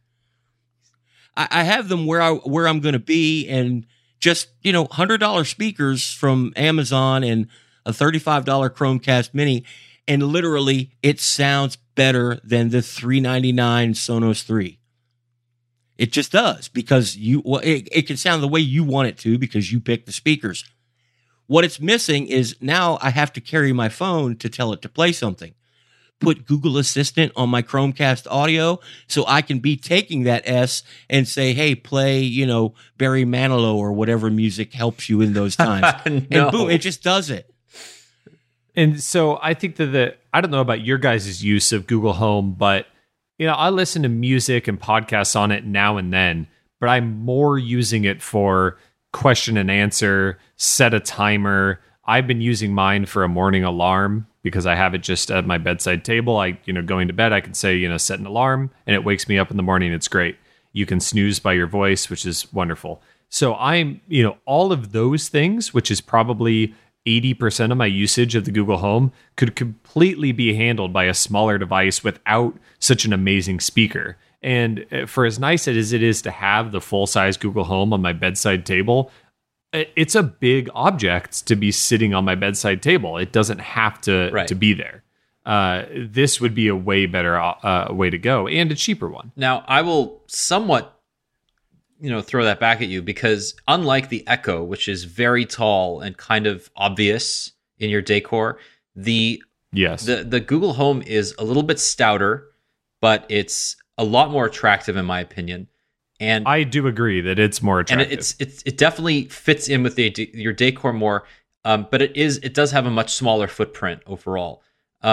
I have them where I'm going to be, and just, $100 speakers from Amazon and a $35 Chromecast Mini, and literally it sounds better than the $399 Sonos 3. It just does, because it can sound the way you want it to because you pick the speakers. What it's missing is now I have to carry my phone to tell it to play something. Put Google Assistant on my Chromecast audio so I can be taking that S and say, hey, play, Barry Manilow or whatever music helps you in those times. No. And boom, it just does it. And so I think that I don't know about your guys' use of Google Home, but I listen to music and podcasts on it now and then, but I'm more using it for question and answer, set a timer. I've been using mine for a morning alarm because I have it just at my bedside table. Going to bed, I can say, set an alarm and it wakes me up in the morning. It's great. You can snooze by your voice, which is wonderful. So I'm, all of those things, which is probably 80% of my usage of the Google Home, could completely be handled by a smaller device without such an amazing speaker. And for as nice as it is to have the full-size Google Home on my bedside table, it's a big object to be sitting on my bedside table. It doesn't have to be there. This would be a way better way to go, and a cheaper one. Now, I will somewhat, throw that back at you, because unlike the Echo, which is very tall and kind of obvious in your decor, the Google Home is a little bit stouter, but it's a lot more attractive in my opinion. And I do agree that it's more attractive. And it definitely fits in with your decor more, but it does have a much smaller footprint overall.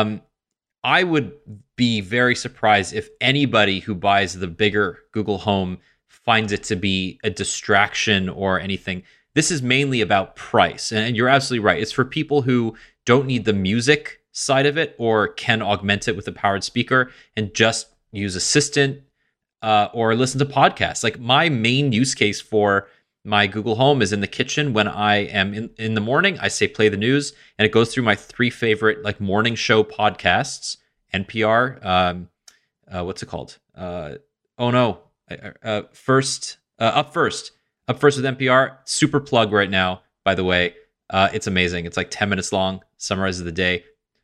I would be very surprised if anybody who buys the bigger Google Home finds it to be a distraction or anything. This is mainly about price, and you're absolutely right. It's for people who don't need the music side of it or can augment it with a powered speaker and just use Assistant or listen to podcasts. Like, my main use case for my Google Home is in the kitchen. When I am in the morning, I say play the news, and it goes through my 3 favorite morning show podcasts. NPR, what's it called? First Up First with NPR. Super plug right now, by the way. It's amazing. It's 10 minutes long, summarizes the day.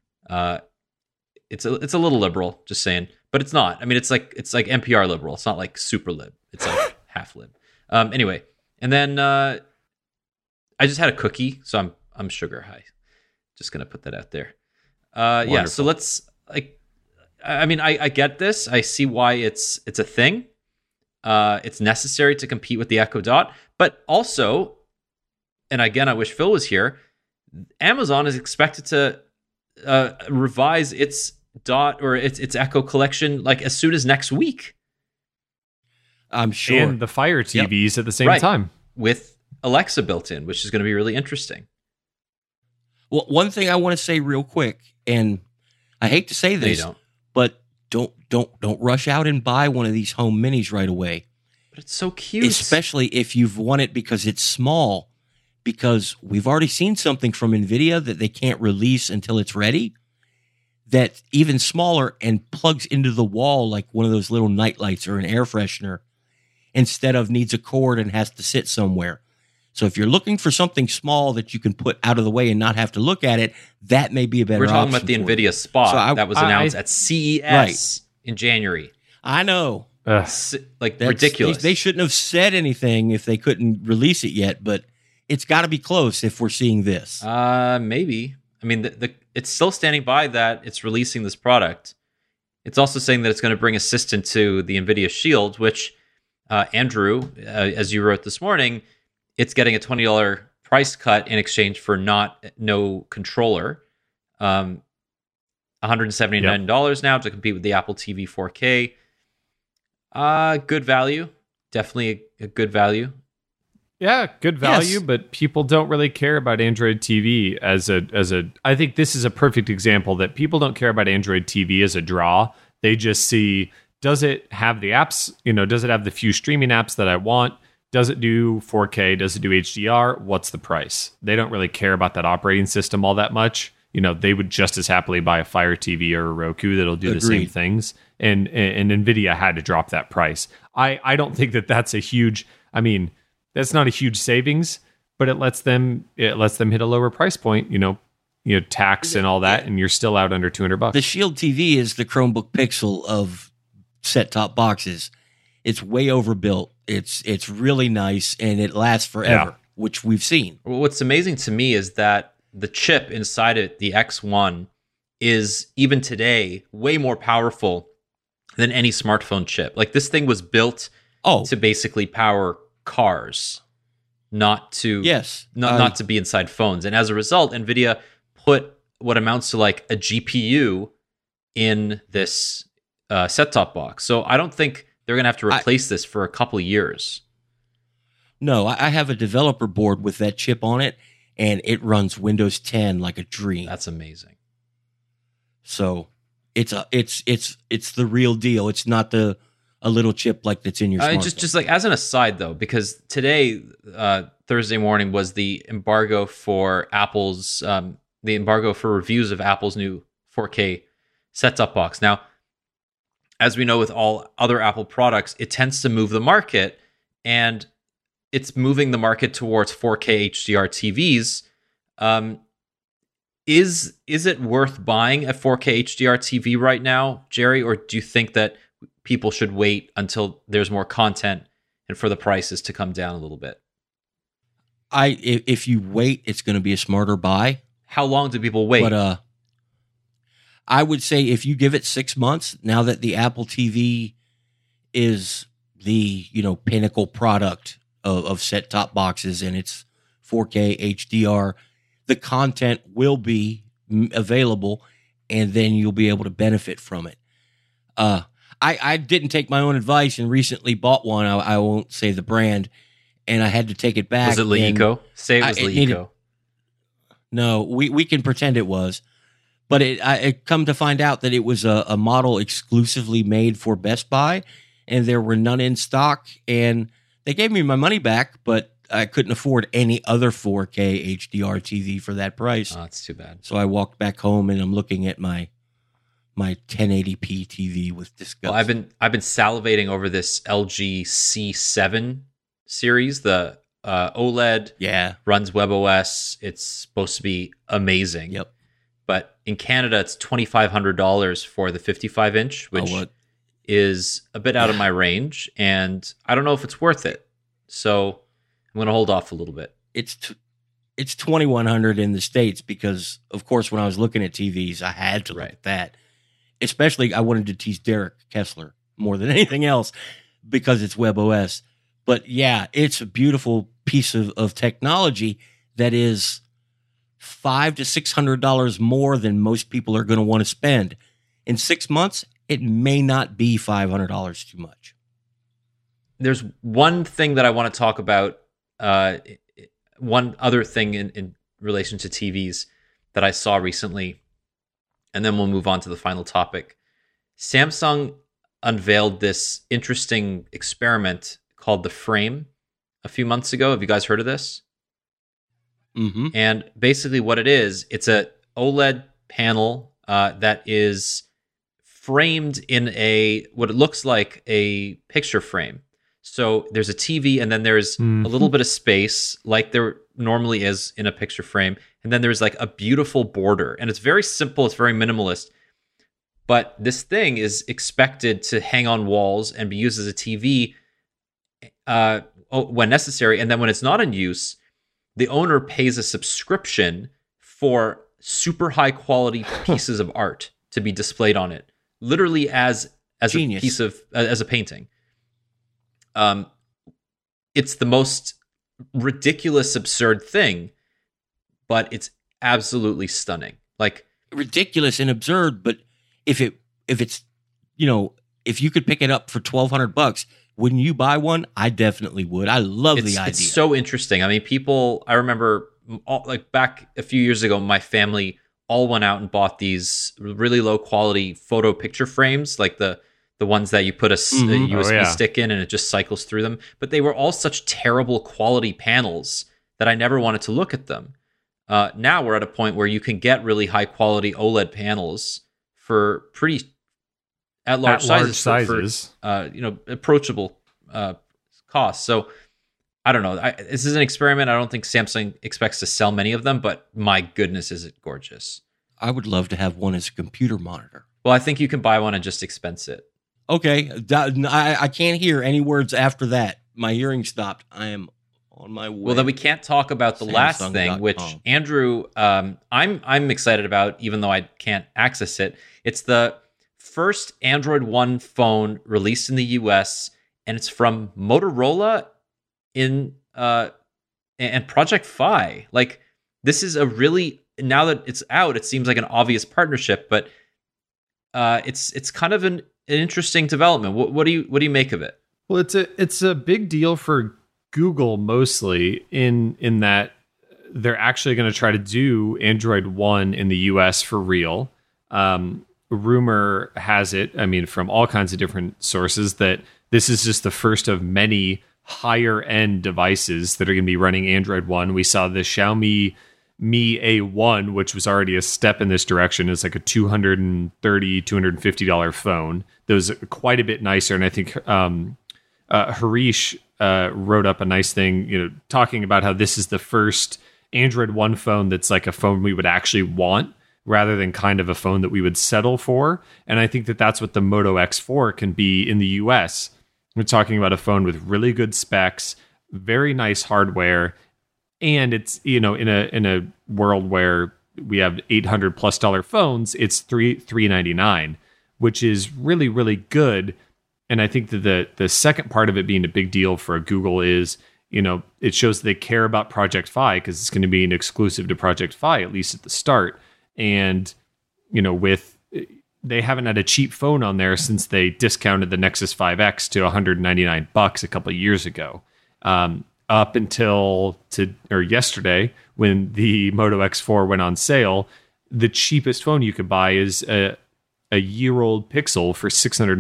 It's a little liberal, just saying, but it's not. I mean, it's like NPR liberal. It's not like super lib. It's like half lib. Anyway, and then I just had a cookie, so I'm sugar high. Just gonna put that out there. Yeah. So let's I get this. I see why it's a thing. It's necessary to compete with the Echo Dot, but also, and again, I wish Phil was here. Amazon is expected to revise its Dot or its Echo collection as soon as next week. I'm sure. And the Fire TVs at the same time, with Alexa built in, which is going to be really interesting. Well, one thing I want to say real quick, and I hate to say this, but don't rush out and buy one of these Home Minis right away. But it's so cute, especially if you've won it because it's small. Because we've already seen something from NVIDIA that they can't release until it's ready, that's even smaller and plugs into the wall like one of those little night lights or an air freshener, instead of needs a cord and has to sit somewhere. So if you're looking for something small that you can put out of the way and not have to look at it, that may be a better option. We're talking about the NVIDIA Spot that was announced at CES in January. I know. Ridiculous. They shouldn't have said anything if they couldn't release it yet, but it's got to be close if we're seeing this. Maybe. I mean, it's still standing by that it's releasing this product. It's also saying that it's going to bring Assistant to the NVIDIA Shield, which, Andrew, as you wrote this morning, it's getting a $20 price cut in exchange for no controller. $179 now to compete with the Apple TV 4K. Good value. Definitely a good value. Yeah, good value, Yes. but people don't really care about Android TV as a I think this is a perfect example that people don't care about Android TV as a draw. They just see, does it have the apps, does it have the few streaming apps that I want? Does it do 4K? Does it do HDR? What's the price? They don't really care about that operating system all that much. They would just as happily buy a Fire TV or a Roku that'll do the same Agreed. things. And Nvidia had to drop that price. I don't think that that's a huge, that's not a huge savings, but it lets them hit a lower price point, tax and all that, and you're still out under $200. The Shield TV is the Chromebook Pixel of set-top boxes. It's way overbuilt. It's really nice, and it lasts forever, Yeah. which we've seen. Well, what's amazing to me is that the chip inside it, the X1, is even today way more powerful than any smartphone chip. Like, this thing was built to basically power cars, not to not to be inside phones. And as a result, Nvidia put what amounts to like a GPU in this set-top box. So I don't think they're going to have to replace this for a couple of years. No, I have a developer board with that chip on it, and it runs Windows 10 like a dream. That's amazing. So it's the real deal. It's not a little chip like that's in your smartphone. Just like as an aside though, because today, Thursday morning, was the embargo for Apple's the embargo for reviews of Apple's new 4K set-top box. Now, as we know with all other Apple products, it tends to move the market, and it's moving the market towards 4K HDR TVs. Is it worth buying a 4K HDR TV right now, Jerry, or do you think that people should wait until there's more content and for the prices to come down a little bit? If you wait, it's going to be a smarter buy. How long do people wait? But I would say if you give it 6 months, now that the Apple TV is the pinnacle product of set-top boxes and it's 4K HDR, the content will be available, and then you'll be able to benefit from it. I didn't take my own advice and recently bought one. I won't say the brand, and I had to take it back. Was it Leiko? Say it was Leiko. No, we can pretend it was. But it come to find out that it was a model exclusively made for Best Buy, and there were none in stock, and they gave me my money back, but I couldn't afford any other 4K HDR TV for that price. Oh, that's too bad. So I walked back home, and I'm looking at my 1080p TV with disgust. Well, I've been salivating over this LG C7 series, the OLED. Yeah. Runs WebOS. It's supposed to be amazing. Yep. But in Canada, it's $2,500 for the 55-inch, which is a bit out of my range, and I don't know if it's worth it. So I'm going to hold off a little bit. It's $2,100 in the States because, of course, when I was looking at TVs, I had to look at that. Especially, I wanted to tease Derek Kessler more than anything else because it's WebOS. But yeah, it's a beautiful piece of technology that is $500 to $600 more than most people are going to want to spend. In 6 months, it may not be $500 too much. There's one thing that I want to talk about. One other thing in relation to TVs that I saw recently, and then we'll move on to the final topic. Samsung unveiled this interesting experiment called the Frame a few months ago. Have you guys heard of this? Mm-hmm. And basically what it is, it's a OLED panel that is framed in what it looks like a picture frame. So there's a TV, and then there's a little bit of space like there normally is in a picture frame. And then there's like a beautiful border. And it's very simple. It's very minimalist. But this thing is expected to hang on walls and be used as a TV when necessary. And then when it's not in use, the owner pays a subscription for super high quality pieces of art to be displayed on it, literally as Genius. a piece of as a painting. It's the most ridiculous, absurd thing, but it's absolutely stunning. Like, ridiculous and absurd. But if it's, if you could pick it up for $1,200, wouldn't you buy one? I definitely would. I love the idea. It's so interesting. I mean, I remember back a few years ago, my family all went out and bought these really low quality photo picture frames, like the ones that you put a USB stick in and it just cycles through them. But they were all such terrible quality panels that I never wanted to look at them. Now we're at a point where you can get really high quality OLED panels for at large sizes. For approachable costs. So I don't know. This is an experiment. I don't think Samsung expects to sell many of them, but my goodness, is it gorgeous. I would love to have one as a computer monitor. Well, I think you can buy one and just expense it. Okay. I can't hear any words after that. My hearing stopped. I am on my way. Well, then we can't talk about the last thing, which Andrew, I'm excited about, even though I can't access it. It's the first Android One phone released in the US, and it's from Motorola and Project Fi. Like, this is a really, now that it's out, it seems like an obvious partnership, but it's kind of an interesting development. What do you make of it? Well, it's a big deal for Google, mostly in that they're actually going to try to do Android One in the US for real. Rumor has it, I mean, from all kinds of different sources, that this is just the first of many higher end devices that are going to be running Android One. We saw the Xiaomi Mi A1, which was already a step in this direction. It's like a $230, $250 phone that was quite a bit nicer. And I think Harish wrote up a nice thing, talking about how this is the first Android One phone that's like a phone we would actually want, rather than kind of a phone that we would settle for. And I think that that's what the Moto X4 can be in the US. We're talking about a phone with really good specs, very nice hardware, and it's, in a world where we have $800+ phones, it's $399, which is really, really good. And I think that the second part of it being a big deal for Google is, it shows they care about Project Fi, because it's going to be an exclusive to Project Fi, at least at the start. And, they haven't had a cheap phone on there since they discounted the Nexus 5X to $199 a couple of years ago. Up until yesterday, when the Moto X4 went on sale, the cheapest phone you could buy is a year-old Pixel for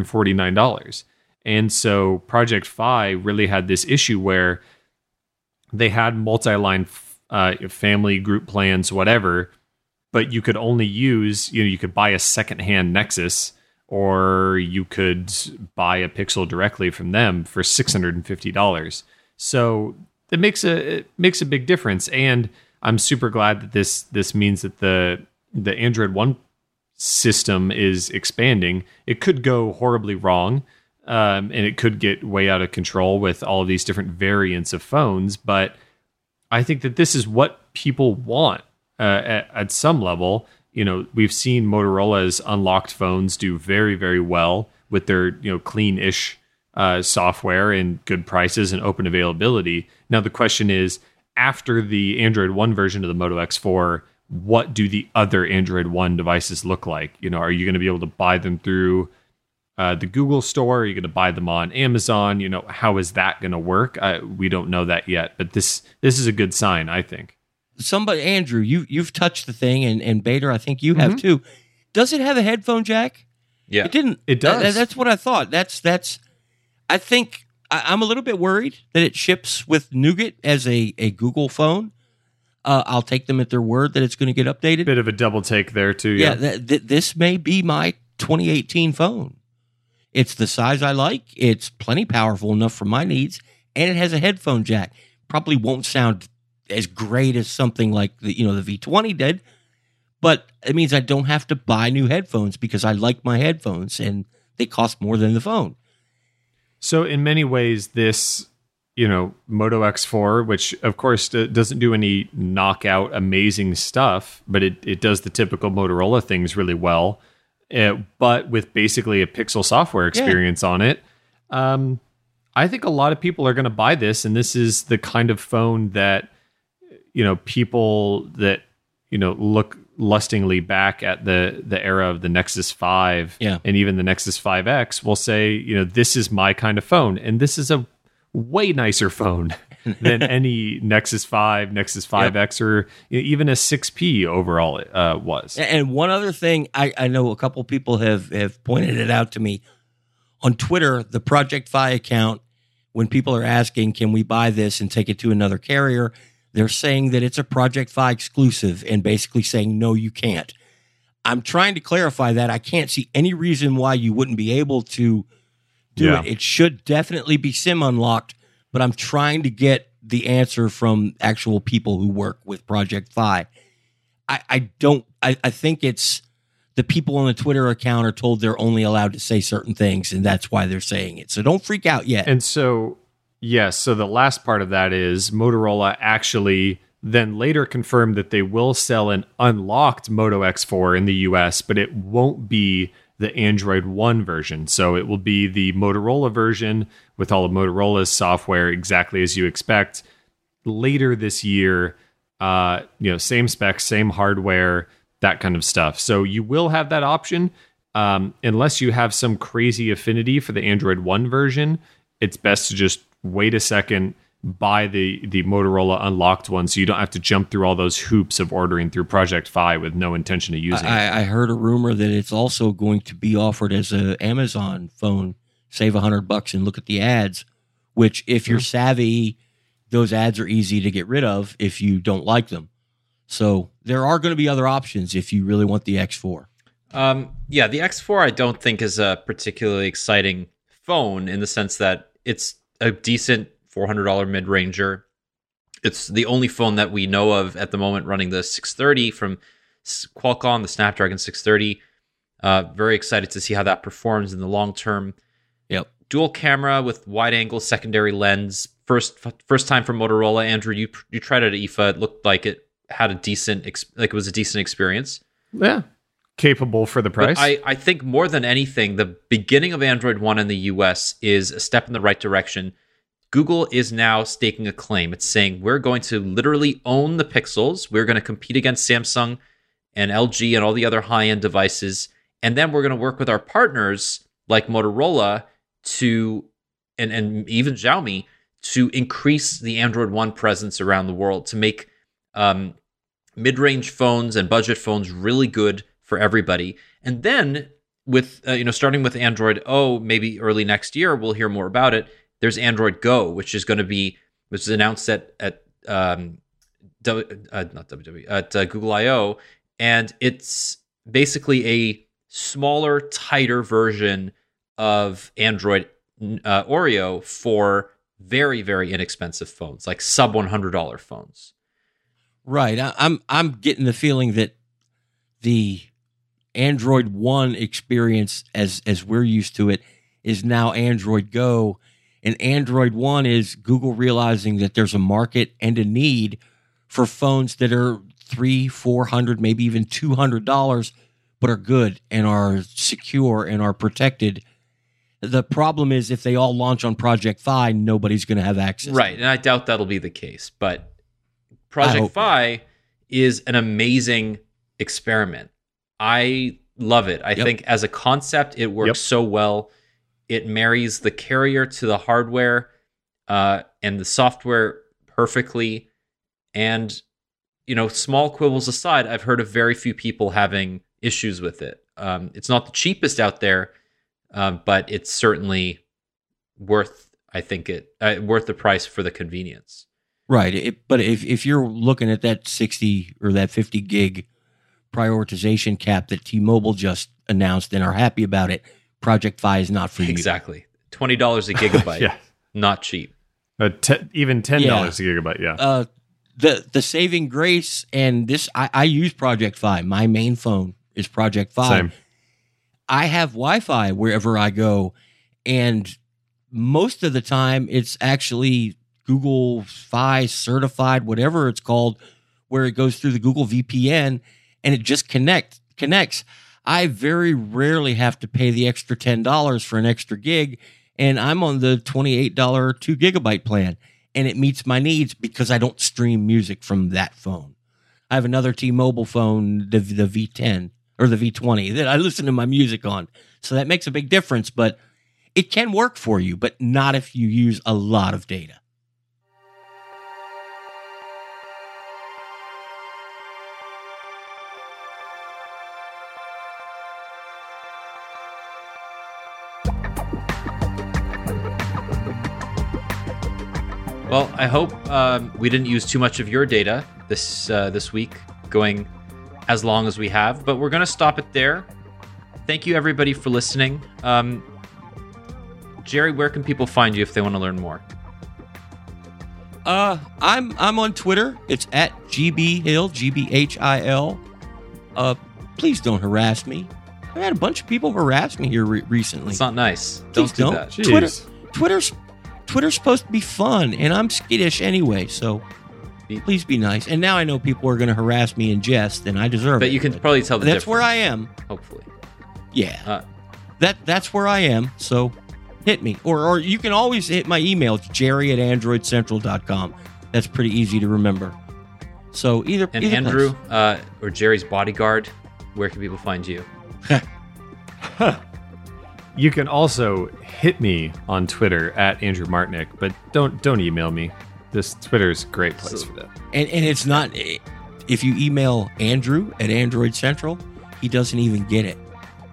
$649. And so Project Fi really had this issue where they had multi-line family group plans, whatever, but you could only use, you could buy a secondhand Nexus, or you could buy a Pixel directly from them for $650. So it makes a big difference. And I'm super glad that this means that the Android One system is expanding. It could go horribly wrong, and it could get way out of control with all of these different variants of phones. But I think that this is what people want. At some level, we've seen Motorola's unlocked phones do very, very well with their, clean-ish software and good prices and open availability. Now, the question is, after the Android One version of the Moto X4, what do the other Android One devices look like? Are you going to be able to buy them through the Google Store? Are you going to buy them on Amazon? How is that going to work? We don't know that yet, but this is a good sign, I think. Andrew, you've touched the thing, and Bader, I think you have too. Does it have a headphone jack? Yeah, it didn't. It does. That's what I thought. That's. I think I'm a little bit worried that it ships with Nougat as a Google phone. I'll take them at their word that it's going to get updated. Bit of a double take there too. Yeah, this may be my 2018 phone. It's the size I like. It's plenty powerful enough for my needs, and it has a headphone jack. Probably won't sound as great as something like the V20 did, but it means I don't have to buy new headphones because I like my headphones and they cost more than the phone. So in many ways, this, Moto X4, which of course doesn't do any knockout amazing stuff, but it does the typical Motorola things really well, but with basically a Pixel software experience on it. I think a lot of people are going to buy this, and this is the kind of phone that, people that, look lustingly back at the era of the Nexus 5 and even the Nexus 5X will say, this is my kind of phone. And this is a way nicer phone than any Nexus 5, Nexus 5X, or even a 6P overall was. And one other thing, I know a couple people have pointed it out to me. On Twitter, the Project Fi account, when people are asking, can we buy this and take it to another carrier, they're saying that it's a Project Fi exclusive and basically saying, no, you can't. I'm trying to clarify that. I can't see any reason why you wouldn't be able to do it. It should definitely be SIM unlocked, but I'm trying to get the answer from actual people who work with Project Fi. I think it's the people on the Twitter account are told they're only allowed to say certain things, and that's why they're saying it. So don't freak out yet. And so, yes, so the last part of that is Motorola actually then later confirmed that they will sell an unlocked Moto X4 in the US, but it won't be the Android One version. So it will be the Motorola version with all of Motorola's software exactly as you expect. Later this year, same specs, same hardware, that kind of stuff. So you will have that option. Unless you have some crazy affinity for the Android One version, it's best to just wait a second, buy the Motorola unlocked one, so you don't have to jump through all those hoops of ordering through Project Fi with no intention of using it. I heard a rumor that it's also going to be offered as an Amazon phone. Save $100 and look at the ads, which if you're savvy, those ads are easy to get rid of if you don't like them. So there are going to be other options if you really want the X4. The X4 I don't think is a particularly exciting phone in the sense that it's a decent $400 mid-ranger. It's the only phone that we know of at the moment running the 630 from Qualcomm, the Snapdragon 630. Very excited to see how that performs in the long term. Yep. Dual camera with wide-angle secondary lens. First time for Motorola. Andrew, you tried it at IFA. It looked like it had a decent, it was a decent experience. Yeah. Capable for the price. But I think more than anything, the beginning of Android One in the US is a step in the right direction. Google is now staking a claim. It's saying we're going to literally own the Pixels. We're going to compete against Samsung and LG and all the other high-end devices. And then we're going to work with our partners like Motorola and even Xiaomi to increase the Android One presence around the world, to make mid-range phones and budget phones really good for everybody. And then with starting with Android O, maybe early next year, we'll hear more about it. There's Android Go, which is announced at Google I/O, and it's basically a smaller, tighter version of Android Oreo for very, very inexpensive phones, like sub $100 phones. Right. I'm getting the feeling that the Android One experience, as we're used to it, is now Android Go. And Android One is Google realizing that there's a market and a need for phones that are $300, $400, maybe even $200, but are good and are secure and are protected. The problem is if they all launch on Project Fi, nobody's going to have access. Right, and I doubt that'll be the case. But Project Fi is an amazing experiment. I love it. I think as a concept, it works so well. It marries the carrier to the hardware and the software perfectly. And, small quibbles aside, I've heard of very few people having issues with it. It's not the cheapest out there, but it's certainly worth the price for the convenience. Right. But if you're looking at that 60 or that 50 gig prioritization cap that T-Mobile just announced and are happy about it, Project Fi is not for you. Exactly. $20 a gigabyte. Not cheap. Even $10 a gigabyte, The saving grace, and this, I use Project Fi. My main phone is Project Fi. Same. I have Wi-Fi wherever I go, and most of the time it's actually Google Fi certified, whatever it's called, where it goes through the Google VPN, and it just connects. I very rarely have to pay the extra $10 for an extra gig, and I'm on the $28 2 gigabyte plan, and it meets my needs because I don't stream music from that phone. I have another T-Mobile phone, the V10 or the V20 that I listen to my music on. So that makes a big difference, but it can work for you, but not if you use a lot of data. Well, I hope we didn't use too much of your data this week, going as long as we have, but we're going to stop it there. Thank you, everybody, for listening. Jerry, where can people find you if they want to learn more? I'm on Twitter. It's at GBHill, GBHIL. Please don't harass me. I had a bunch of people harass me here recently. It's not nice. Please Don't do that. Jeez. Twitter's supposed to be fun, and I'm skittish anyway, so please be nice. And now I know people are going to harass me in jest, and I deserve it. But you can probably tell the difference. That's where I am. Hopefully. Yeah. That's where I am, so hit me. Or you can always hit my email. It's jerry@androidcentral.com. That's pretty easy to remember. So either Andrew, or Jerry's bodyguard, where can people find you? You can also hit me on Twitter at Andrew Martinick, but don't email me. This Twitter's a great place for that. And it's not, if you email Andrew at Android Central, he doesn't even get it.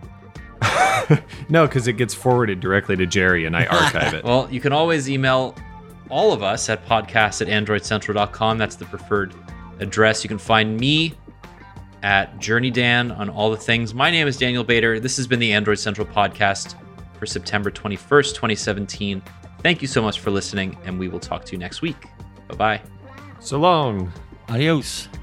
No, because it gets forwarded directly to Jerry and I archive it. Well, you can always email all of us at podcast@androidcentral.com. That's the preferred address. You can find me at JourneyDan on all the things. My name is Daniel Bader. This has been the Android Central podcast for September 21st, 2017. Thank you so much for listening, and we will talk to you next week. Bye-bye. So long. Adios.